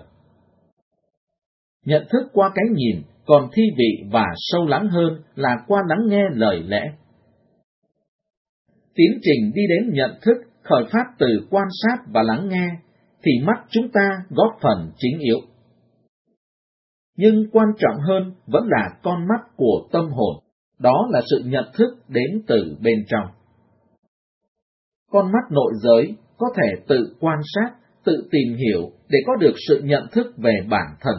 Nhận thức qua cái nhìn còn thi vị và sâu lắng hơn là qua lắng nghe lời lẽ. Tiến trình đi đến nhận thức khởi phát từ quan sát và lắng nghe, thì mắt chúng ta góp phần chính yếu. nhưng quan trọng hơn vẫn là con mắt của tâm hồn, đó là sự nhận thức đến từ bên trong. Con mắt nội giới có thể tự quan sát, tự tìm hiểu để có được sự nhận thức về bản thân.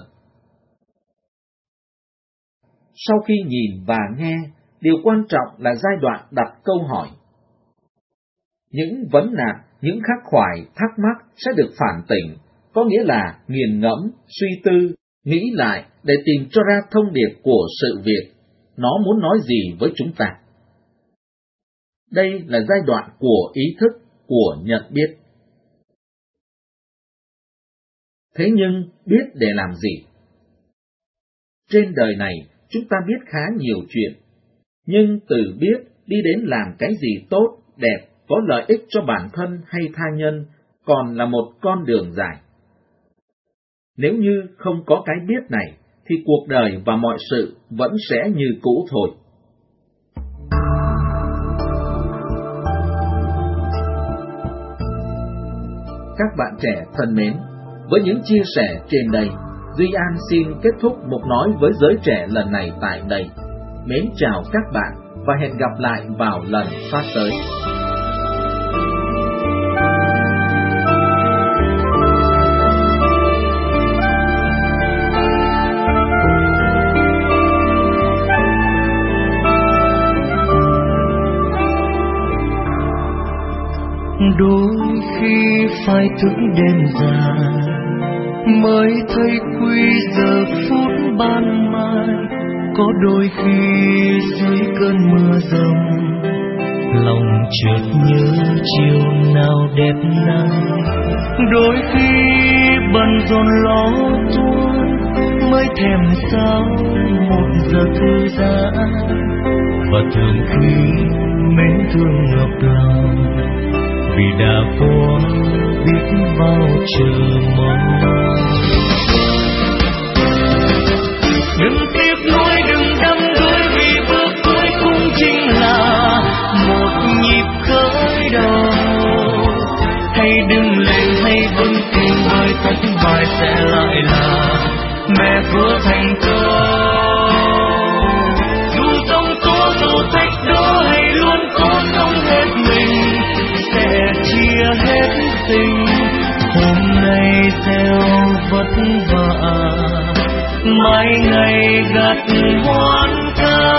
Sau khi nhìn và nghe, điều quan trọng là giai đoạn đặt câu hỏi. Những vấn nạn, những khắc khoải, thắc mắc sẽ được phản tỉnh, có nghĩa là nghiền ngẫm, suy tư, nghĩ lại để tìm cho ra thông điệp của sự việc, nó muốn nói gì với chúng ta. Đây là giai đoạn của ý thức, của nhận biết. Thế nhưng, biết để làm gì? Trên đời này, chúng ta biết khá nhiều chuyện, nhưng từ biết đi đến làm cái gì tốt, đẹp, có lợi ích cho bản thân hay tha nhân, còn là một con đường dài. Nếu như không có cái biết này, thì cuộc đời và mọi sự vẫn sẽ như cũ thôi. Các bạn trẻ thân mến, với những chia sẻ trên đây, Duy An xin kết thúc mục nói với giới trẻ lần này tại đây. Mến chào các bạn và hẹn gặp lại vào lần phát tới. Đôi khi phải thức đêm dài mới thấy quý giờ phút ban mai, có đôi khi dưới cơn mưa rông lòng chợt nhớ chiều nào đẹp nay. Đôi khi bận rộn lo toan mới thèm sao một giờ thư giãn, và thường khi mến thương ngập lòng vì đã có biết bao chờ mong. Đừng tiếc nuối, đừng đắm đuối, vì bước cuối cũng chính là một nhịp khởi đầu. Hay đừng lên, hay vững tin, bởi thất bại sẽ lại là mẹ của thành công. Dù giông tố, dù thách đố, hay luôn cố sống hết mình, sẽ chia hết tình. Hôm nay gieo vất vả, mai ngày gặt hoan ca.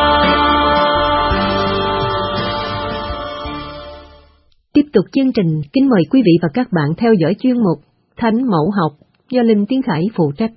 Tiếp tục chương trình, kính mời quý vị và các bạn theo dõi chuyên mục Thánh Mẫu Học do Linh Tiến Khải phụ trách.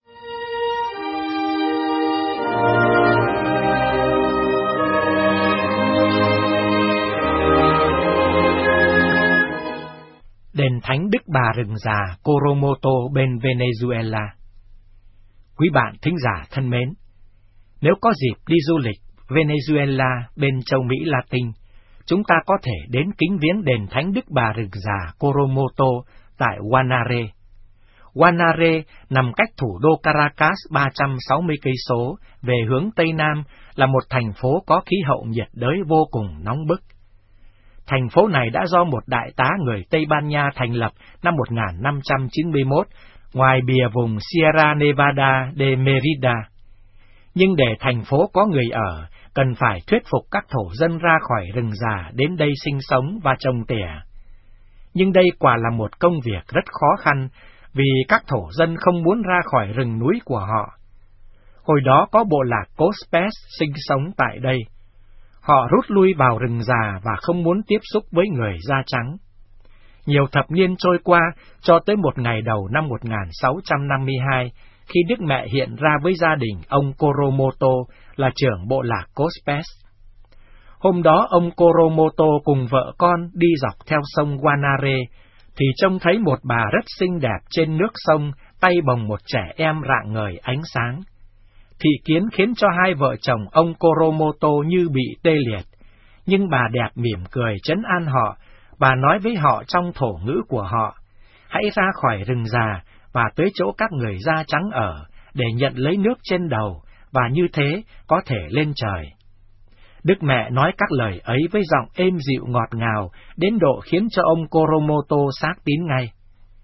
Đền Thánh Đức Bà Rừng Già Coromoto bên Venezuela. Quý bạn thính giả thân mến, nếu có dịp đi du lịch Venezuela bên châu Mỹ Latin, chúng ta có thể đến kính viếng đền Thánh Đức Bà Rừng Già Coromoto tại Guanare. Guanare nằm cách thủ đô Caracas 360 cây số về hướng Tây Nam, là một thành phố có khí hậu nhiệt đới vô cùng nóng bức. Thành phố này đã do một đại tá người Tây Ban Nha thành lập năm 1591, ngoài bìa vùng Sierra Nevada de Merida. Nhưng để thành phố có người ở, cần phải thuyết phục các thổ dân ra khỏi rừng già đến đây sinh sống và trồng tỉa. Nhưng đây quả là một công việc rất khó khăn, vì các thổ dân không muốn ra khỏi rừng núi của họ. Hồi đó có bộ lạc Cospes sinh sống tại đây. Họ rút lui vào rừng già và không muốn tiếp xúc với người da trắng. Nhiều thập niên trôi qua, cho tới một ngày đầu năm 1652, khi Đức Mẹ hiện ra với gia đình ông Coromoto là trưởng bộ lạc Cospes. Hôm đó ông Coromoto cùng vợ con đi dọc theo sông Guanare, thì trông thấy một bà rất xinh đẹp trên nước sông, tay bồng một trẻ em rạng ngời ánh sáng. Thị kiến khiến cho hai vợ chồng ông Coromoto như bị tê liệt, nhưng bà đẹp mỉm cười trấn an họ. Bà nói với họ trong thổ ngữ của họ: hãy ra khỏi rừng già và tới chỗ các người da trắng ở, để nhận lấy nước trên đầu, và như thế có thể lên trời. Đức Mẹ nói các lời ấy với giọng êm dịu ngọt ngào, đến độ khiến cho ông Coromoto xác tín ngay.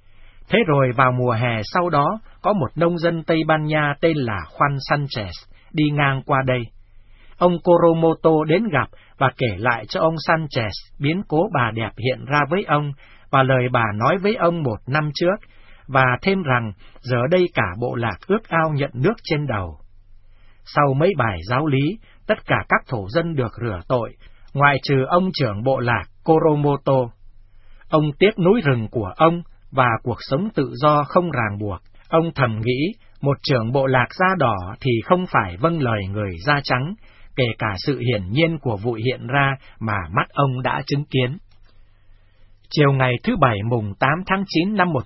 Thế rồi vào mùa hè sau đó, có một nông dân Tây Ban Nha tên là Juan Sanchez đi ngang qua đây. Ông Coromoto đến gặp và kể lại cho ông Sanchez biến cố bà đẹp hiện ra với ông và lời bà nói với ông 1 năm trước, và thêm rằng giờ đây cả bộ lạc ước ao nhận nước trên đầu. Sau mấy bài giáo lý, tất cả các thổ dân được rửa tội, ngoại trừ ông trưởng bộ lạc Coromoto. Ông tiếc núi rừng của ông và cuộc sống tự do không ràng buộc. Ông thầm nghĩ, một trưởng bộ lạc da đỏ thì không phải vâng lời người da trắng, kể cả sự hiển nhiên của vụ hiện ra mà mắt ông đã chứng kiến. Chiều ngày thứ Bảy mùng 8 tháng 9 năm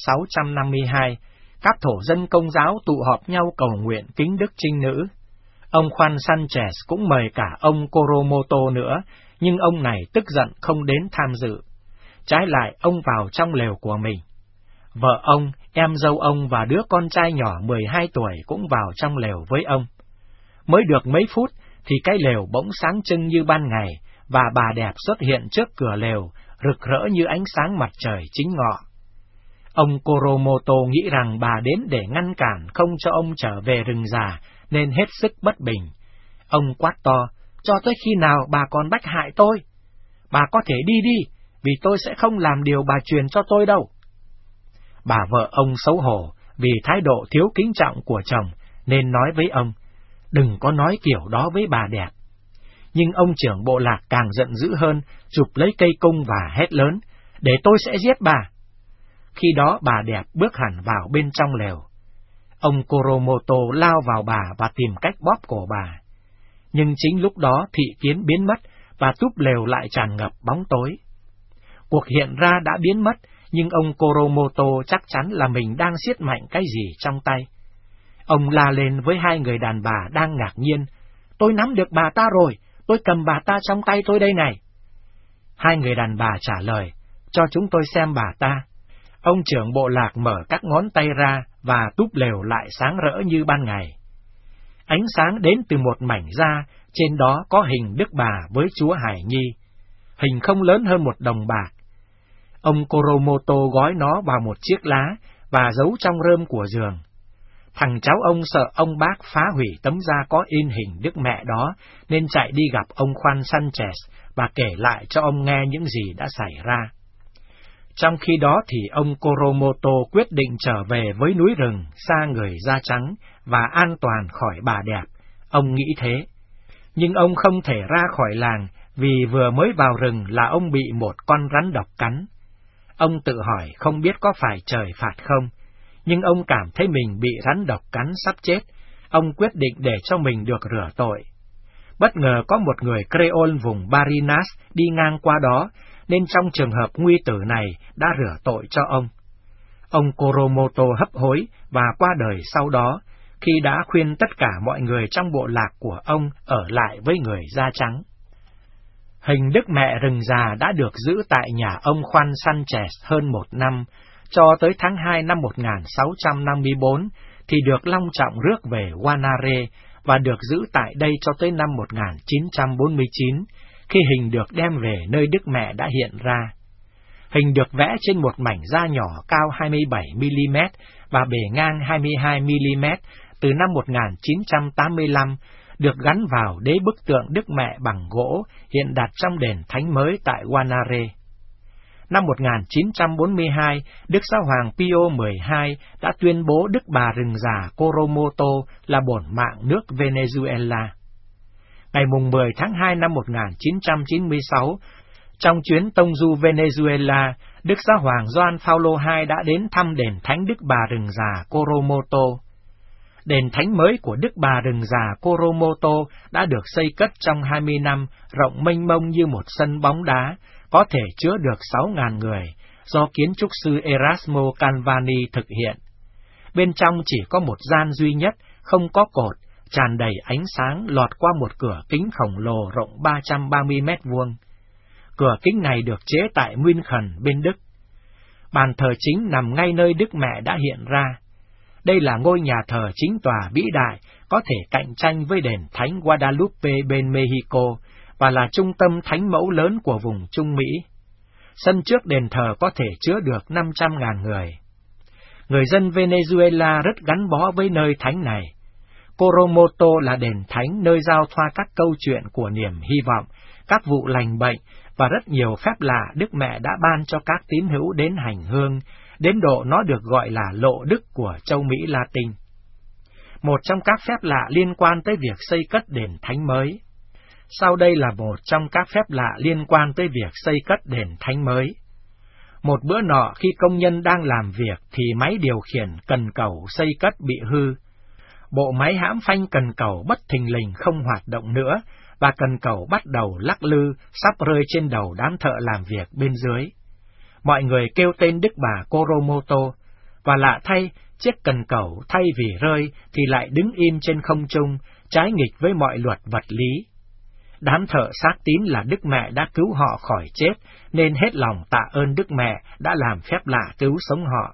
1652, các thổ dân Công giáo tụ họp nhau cầu nguyện kính đức trinh nữ. Ông Juan Sanchez cũng mời cả ông Coromoto nữa, nhưng ông này tức giận không đến tham dự. Trái lại, ông vào trong lều của mình. Vợ ông, em dâu ông và đứa con trai nhỏ 12 tuổi cũng vào trong lều với ông. Mới được mấy phút thì cái lều bỗng sáng trưng như ban ngày, và bà đẹp xuất hiện trước cửa lều, rực rỡ như ánh sáng mặt trời chính ngọ. Ông Coromoto nghĩ rằng bà đến để ngăn cản không cho ông trở về rừng già, nên hết sức bất bình. Ông quát to, cho tới khi nào bà còn bách hại tôi? Bà có thể đi đi, vì tôi sẽ không làm điều bà truyền cho tôi đâu. Bà vợ ông xấu hổ vì thái độ thiếu kính trọng của chồng, nên nói với ông, đừng có nói kiểu đó với bà đẹp. Nhưng ông trưởng bộ lạc càng giận dữ hơn, chụp lấy cây cung và hét lớn, để tôi sẽ giết bà. Khi đó bà đẹp bước hẳn vào bên trong lều. Ông Coromoto lao vào bà và tìm cách bóp cổ bà. Nhưng chính lúc đó thị kiến biến mất và túp lều lại tràn ngập bóng tối. Cuộc hiện ra đã biến mất, nhưng ông Coromoto chắc chắn là mình đang siết mạnh cái gì trong tay. Ông la lên với hai người đàn bà đang ngạc nhiên, tôi nắm được bà ta rồi, tôi cầm bà ta trong tay tôi đây này. Hai người đàn bà trả lời, cho chúng tôi xem bà ta. Ông trưởng bộ lạc mở các ngón tay ra và túp lều lại sáng rỡ như ban ngày. Ánh sáng đến từ một mảnh da, trên đó có hình Đức Bà với Chúa Hải Nhi. Hình không lớn hơn 1 đồng bạc. Ông Coromoto gói nó vào một chiếc lá và giấu trong rơm của giường. Thằng cháu ông sợ ông bác phá hủy tấm da có in hình Đức Mẹ đó, nên chạy đi gặp ông Juan Sanchez và kể lại cho ông nghe những gì đã xảy ra. Trong khi đó thì ông Coromoto quyết định trở về với núi rừng, xa người da trắng và an toàn khỏi bà đẹp. Ông nghĩ thế. Nhưng ông không thể ra khỏi làng vì vừa mới vào rừng là ông bị một con rắn độc cắn. Ông tự hỏi không biết có phải trời phạt không, nhưng ông cảm thấy mình bị rắn độc cắn sắp chết. Ông quyết định để cho mình được rửa tội. Bất ngờ có một người Creole vùng Barinas đi ngang qua đó, nên trong trường hợp nguy tử này đã rửa tội cho ông. Ông Coromoto hấp hối và qua đời sau đó, khi đã khuyên tất cả mọi người trong bộ lạc của ông ở lại với người da trắng. Hình Đức Mẹ rừng già đã được giữ tại nhà ông Juan Sanchez hơn 1 năm, cho tới tháng 2 năm 1654, thì được long trọng rước về Guanare và được giữ tại đây cho tới năm 1949, khi hình được đem về nơi Đức Mẹ đã hiện ra. Hình được vẽ trên một mảnh da nhỏ cao 27mm và bề ngang 22mm từ năm 1985, được gắn vào đế bức tượng Đức Mẹ bằng gỗ hiện đặt trong đền thánh mới tại Guanare. Năm 1942, Đức Giáo hoàng Pio XII đã tuyên bố Đức Bà rừng già Coromoto là bổn mạng nước Venezuela. Ngày 10 tháng 2 năm 1996, trong chuyến tông du Venezuela, Đức Giáo hoàng Gioan Phaolô II đã đến thăm đền thánh Đức Bà rừng già Coromoto. Đền thánh mới của Đức Bà rừng già Coromoto đã được xây cất trong 20 năm, rộng mênh mông như một sân bóng đá, có thể chứa được 6.000 người, do kiến trúc sư Erasmo Calvani thực hiện. Bên trong chỉ có một gian duy nhất, không có cột, tràn đầy ánh sáng lọt qua một cửa kính khổng lồ rộng 330 mét vuông. Cửa kính này được chế tại München bên Đức. Bàn thờ chính nằm ngay nơi Đức Mẹ đã hiện ra. Đây là ngôi nhà thờ chính tòa vĩ đại, có thể cạnh tranh với đền thánh Guadalupe bên Mexico, và là trung tâm thánh mẫu lớn của vùng Trung Mỹ. Sân trước đền thờ có thể chứa được 500.000 người. người dân Venezuela rất gắn bó với nơi thánh này. Coromoto là đền thánh nơi giao thoa các câu chuyện của niềm hy vọng, các vụ lành bệnh và rất nhiều phép lạ Đức Mẹ đã ban cho các tín hữu đến hành hương, đến độ nó được gọi là lộ đức của châu Mỹ Latin. Một trong các phép lạ liên quan tới việc xây cất đền thánh mới. Sau đây là một trong các phép lạ liên quan tới việc xây cất đền thánh mới. Một bữa nọ khi công nhân đang làm việc thì máy điều khiển cần cẩu xây cất bị hư. Bộ máy hãm phanh cần cẩu bất thình lình không hoạt động nữa, và cần cẩu bắt đầu lắc lư, sắp rơi trên đầu đám thợ làm việc bên dưới. Mọi người kêu tên Đức bà Coromoto, và lạ thay, chiếc cần cẩu thay vì rơi thì lại đứng im trên không trung, trái nghịch với mọi luật vật lý. Đám thợ xác tín là Đức Mẹ đã cứu họ khỏi chết, nên hết lòng tạ ơn Đức Mẹ đã làm phép lạ cứu sống họ.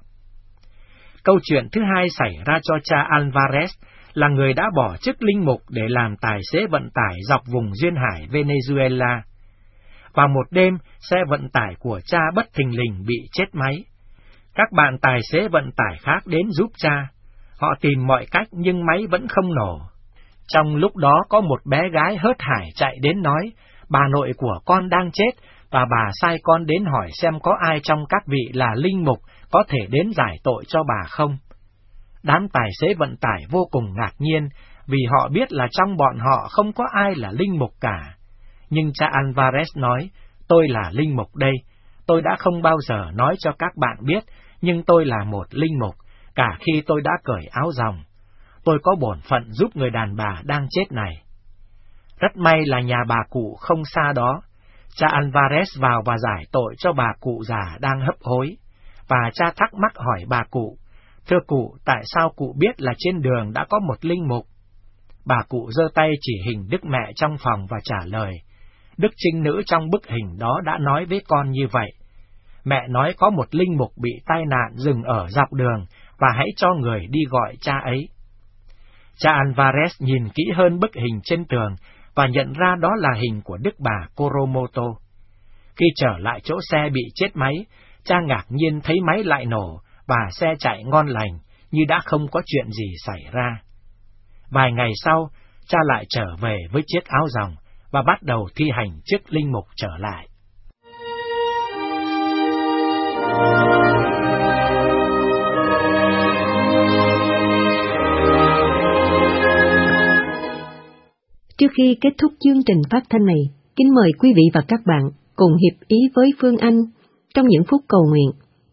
Câu chuyện thứ hai xảy ra cho cha Alvarez, là người đã bỏ chức linh mục để làm tài xế vận tải dọc vùng duyên hải Venezuela. Vào một đêm, xe vận tải của cha bất thình lình bị chết máy. Các bạn tài xế vận tải khác đến giúp cha. Họ tìm mọi cách nhưng máy vẫn không nổ. Trong lúc đó có một bé gái hớt hải chạy đến nói, bà nội của con đang chết, và bà sai con đến hỏi xem có ai trong các vị là linh mục có thể đến giải tội cho bà không. Đám tài xế vận tải vô cùng ngạc nhiên, vì họ biết là trong bọn họ không có ai là linh mục cả. Nhưng cha Alvarez nói, tôi là linh mục đây, tôi đã không bao giờ nói cho các bạn biết, nhưng tôi là một linh mục, cả khi tôi đã cởi áo ròng. Tôi có bổn phận giúp người đàn bà đang chết này. Rất may là nhà bà cụ không xa đó. Cha Alvarez vào và giải tội cho bà cụ già đang hấp hối. Và cha thắc mắc hỏi bà cụ, thưa cụ, tại sao cụ biết là trên đường đã có một linh mục? Bà cụ giơ tay chỉ hình Đức Mẹ trong phòng và trả lời, Đức Trinh Nữ trong bức hình đó đã nói với con như vậy. Mẹ nói có một linh mục bị tai nạn dừng ở dọc đường, và hãy cho người đi gọi cha ấy. Cha Alvarez nhìn kỹ hơn bức hình trên tường, và nhận ra đó là hình của Đức bà Coromoto. Khi trở lại chỗ xe bị chết máy, cha ngạc nhiên thấy máy lại nổ, và xe chạy ngon lành, như đã không có chuyện gì xảy ra. Vài ngày sau, cha lại trở về với chiếc áo ròng, và bắt đầu thi hành chức linh mục trở lại. Trước khi kết thúc chương trình phát thanh này, kính mời quý vị và các bạn cùng hiệp ý với Phương Anh trong những phút cầu nguyện.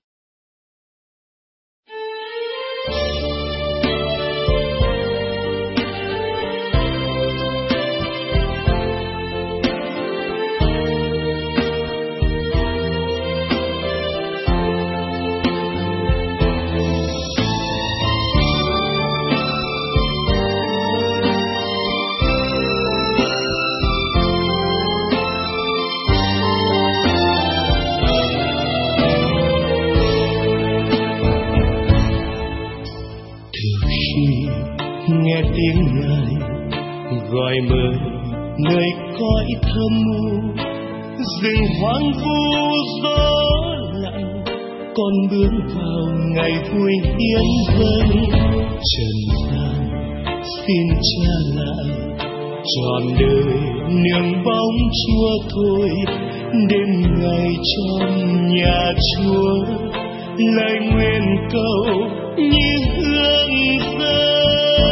Nghe tiếng Ngài gọi mời nơi cõi thâm u, rừng hoang vu gió lạnh, con bước vào ngày vui hiến dâng. Trần gian xin trả lại trọn đời nương bóng Chúa thôi, đêm ngày trong nhà Chúa, lời nguyện cầu như hương dâng.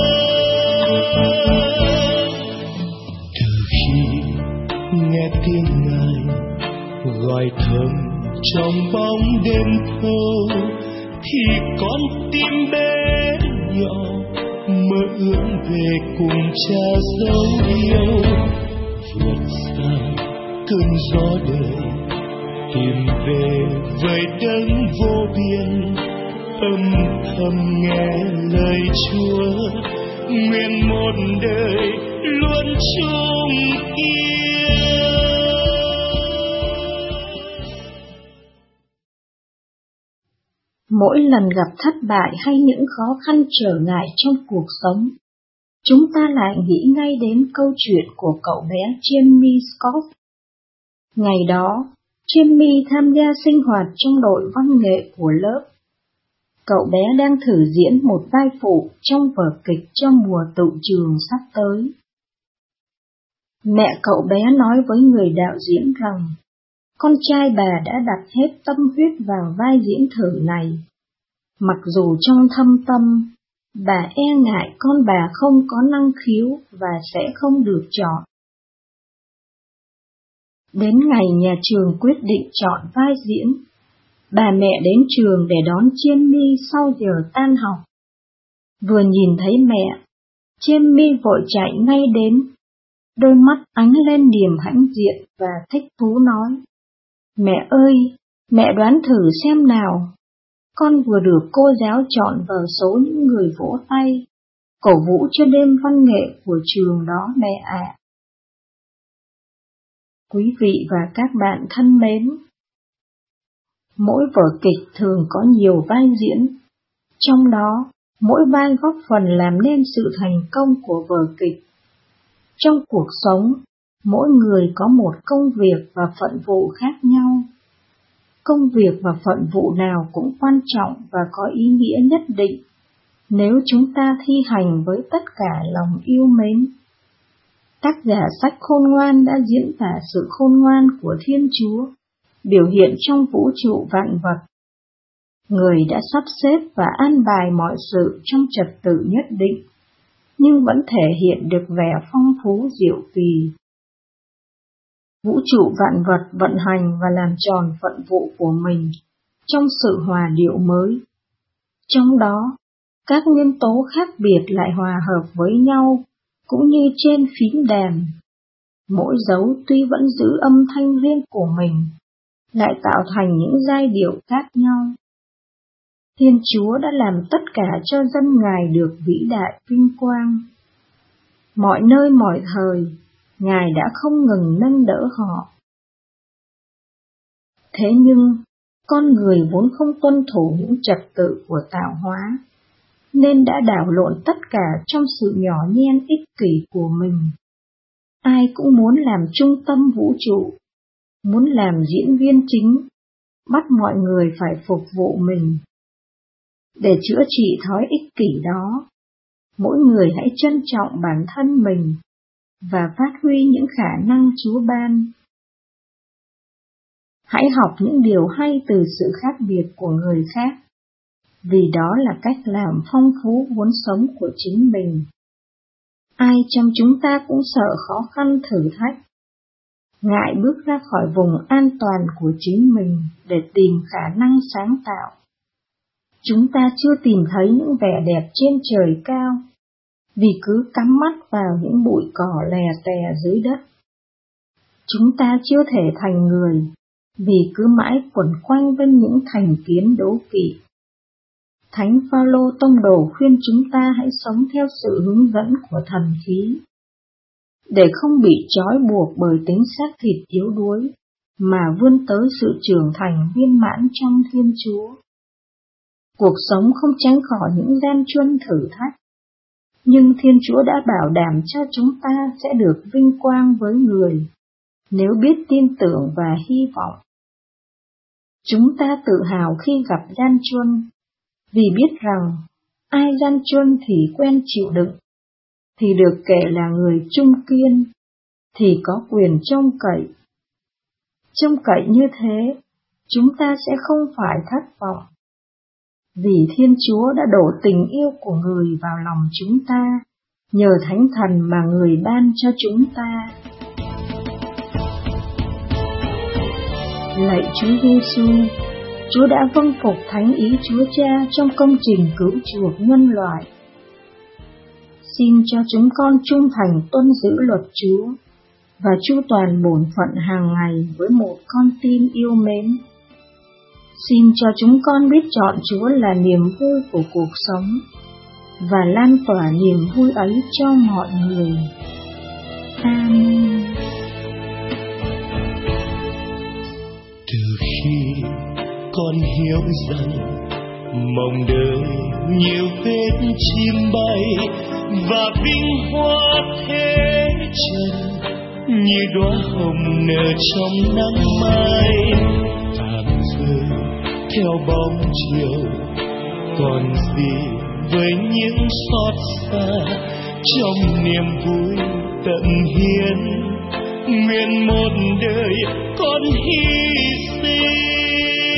Từ khi nghe tiếng Ngài gọi thầm trong bóng đêm thâu, thì con tim bé nhỏ mơ ước về cùng Cha dấu yêu, vượt xa cơn gió đời, tìm về với đấng vô biên, âm thầm nghe lời Chúa, nguyện một đời luôn chung yêu. Mỗi lần gặp thất bại hay những khó khăn trở ngại trong cuộc sống, chúng ta lại nghĩ ngay đến câu chuyện của cậu bé Jimmy Scott. Ngày đó, Jimmy tham gia sinh hoạt trong đội văn nghệ của lớp. cậu bé đang thử diễn một vai phụ trong vở kịch cho mùa tựu trường sắp tới. Mẹ cậu bé nói với người đạo diễn rằng, con trai bà đã đặt hết tâm huyết vào vai diễn thử này, mặc dù trong thâm tâm, bà e ngại con bà không có năng khiếu và sẽ không được chọn. Đến ngày nhà trường quyết định chọn vai diễn, bà mẹ đến trường để đón Chiêm My sau giờ tan học. Vừa nhìn thấy mẹ, Chiêm My vội chạy ngay đến, đôi mắt ánh lên niềm hãnh diện và thích thú nói, mẹ ơi, mẹ đoán thử xem nào, con vừa được cô giáo chọn vào số những người vỗ tay, cổ vũ cho đêm văn nghệ của trường đó mẹ ạ. Quý vị và các bạn thân mến, mỗi vở kịch thường có nhiều vai diễn, trong đó mỗi vai góp phần làm nên sự thành công của vở kịch. Trong cuộc sống, mỗi người có một công việc và phận vụ khác nhau. Công việc và phận vụ nào cũng quan trọng và có ý nghĩa nhất định, nếu chúng ta thi hành với tất cả lòng yêu mến. Tác giả sách Khôn Ngoan đã diễn tả sự khôn ngoan của Thiên Chúa, biểu hiện trong vũ trụ vạn vật. Người đã sắp xếp và an bài mọi sự trong trật tự nhất định, nhưng vẫn thể hiện được vẻ phong phú diệu kỳ. Vũ trụ vạn vật vận hành và làm tròn phận vụ của mình trong sự hòa điệu mới. Trong đó, các nguyên tố khác biệt lại hòa hợp với nhau, cũng như trên phím đàn. Mỗi dấu tuy vẫn giữ âm thanh riêng của mình, lại tạo thành những giai điệu khác nhau. Thiên Chúa đã làm tất cả cho dân Ngài được vĩ đại vinh quang. Mọi nơi mọi thời, Ngài đã không ngừng nâng đỡ họ. Thế nhưng, con người vốn không tuân thủ những trật tự của tạo hóa, nên đã đảo lộn tất cả trong sự nhỏ nhen ích kỷ của mình. Ai cũng muốn làm trung tâm vũ trụ, muốn làm diễn viên chính, bắt mọi người phải phục vụ mình. Để chữa trị thói ích kỷ đó, mỗi người hãy trân trọng bản thân mình và phát huy những khả năng Chúa ban. Hãy học những điều hay từ sự khác biệt của người khác, vì đó là cách làm phong phú vốn sống của chính mình. Ai trong chúng ta cũng sợ khó khăn thử thách, ngại bước ra khỏi vùng an toàn của chính mình để tìm khả năng sáng tạo. Chúng ta chưa tìm thấy những vẻ đẹp trên trời cao, vì cứ cắm mắt vào những bụi cỏ lè tè dưới đất. Chúng ta chưa thể thành người, vì cứ mãi quẩn quanh bên những thành kiến đố kỵ. Thánh Phaolô tông đồ khuyên chúng ta hãy sống theo sự hướng dẫn của thần khí, để không bị trói buộc bởi tính xác thịt yếu đuối, mà vươn tới sự trưởng thành viên mãn trong Thiên Chúa. Cuộc sống không tránh khỏi những gian truân thử thách, nhưng Thiên Chúa đã bảo đảm cho chúng ta sẽ được vinh quang với người, nếu biết tin tưởng và hy vọng. Chúng ta tự hào khi gặp gian truân, vì biết rằng ai gian truân thì quen chịu đựng, thì được kể là người trung kiên, thì có quyền trông cậy. Trông cậy như thế, chúng ta sẽ không phải thất vọng, vì Thiên Chúa đã đổ tình yêu của người vào lòng chúng ta, nhờ Thánh Thần mà người ban cho chúng ta. Lạy Chúa Giêsu, Chúa đã vâng phục thánh ý Chúa Cha trong công trình cứu chuộc nhân loại. Xin cho chúng con trung thành tuân giữ luật Chúa và chu toàn bổn phận hàng ngày với một con tim yêu mến. Xin cho chúng con biết chọn Chúa là niềm vui của cuộc sống và lan tỏa niềm vui ấy cho mọi người. Amen. Từ khi con hiểu rằng mộng đời nhiều vết chim bay và vinh hoa thế trần như đóa hồng nở trong nắng mai, tạm rơi theo bóng chiều còn gì với những xót xa trong niềm vui tận hiến, nguyện một đời con hy sinh.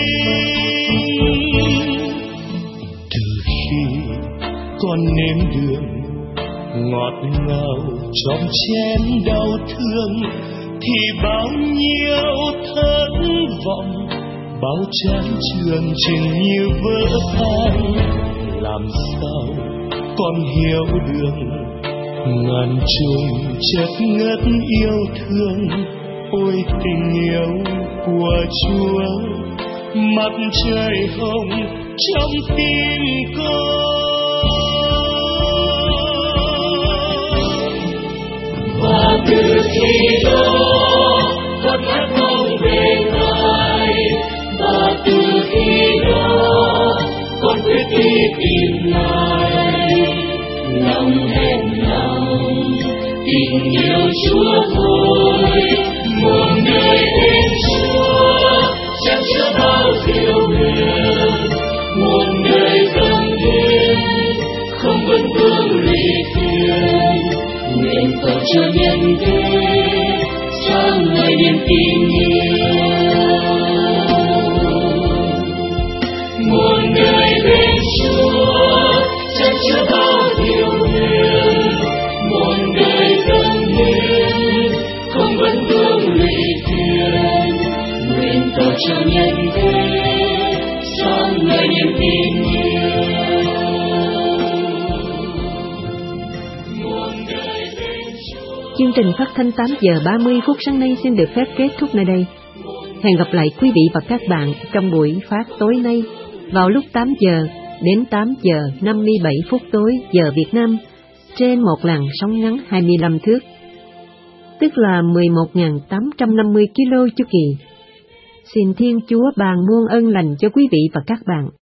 Từ khi con nếm đường ngọt ngào trong chén đau thương, thì bao nhiêu thất vọng, bao chán chường chừng như vỡ tan. Làm sao con hiểu được ngàn trùng chất ngất yêu thương, ôi tình yêu của Chúa, mặt trời hồng trong tim con. Và từ khi đó con hát mong về Ngài, và từ khi đó con quyết đi tìm Ngài. Lòng hẹn lòng tình yêu Chúa thôi, một đời bên Chúa chẳng chứa bao diệu huyền, một đời dâng hiến không vấn vương lụy thuyền, nguyện cầu cho nhân thế sáng ngời niềm tin yêu. Một đời bên Chúa chẳng chứa bao diệu huyền, một đời dâng hiến không vấn vương lụy thuyền, nguyện cầu cho nhân thế sáng ngời niềm tin yêu. Chương trình phát thanh 8 giờ 30 phút sáng nay xin được phép kết thúc nơi đây. Hẹn gặp lại quý vị và các bạn trong buổi phát tối nay vào lúc 8 giờ đến 8 giờ 57 phút tối giờ Việt Nam trên một làn sóng ngắn 25 thước, tức là 11.850 km chu kỳ. Xin Thiên Chúa ban muôn ơn lành cho quý vị và các bạn.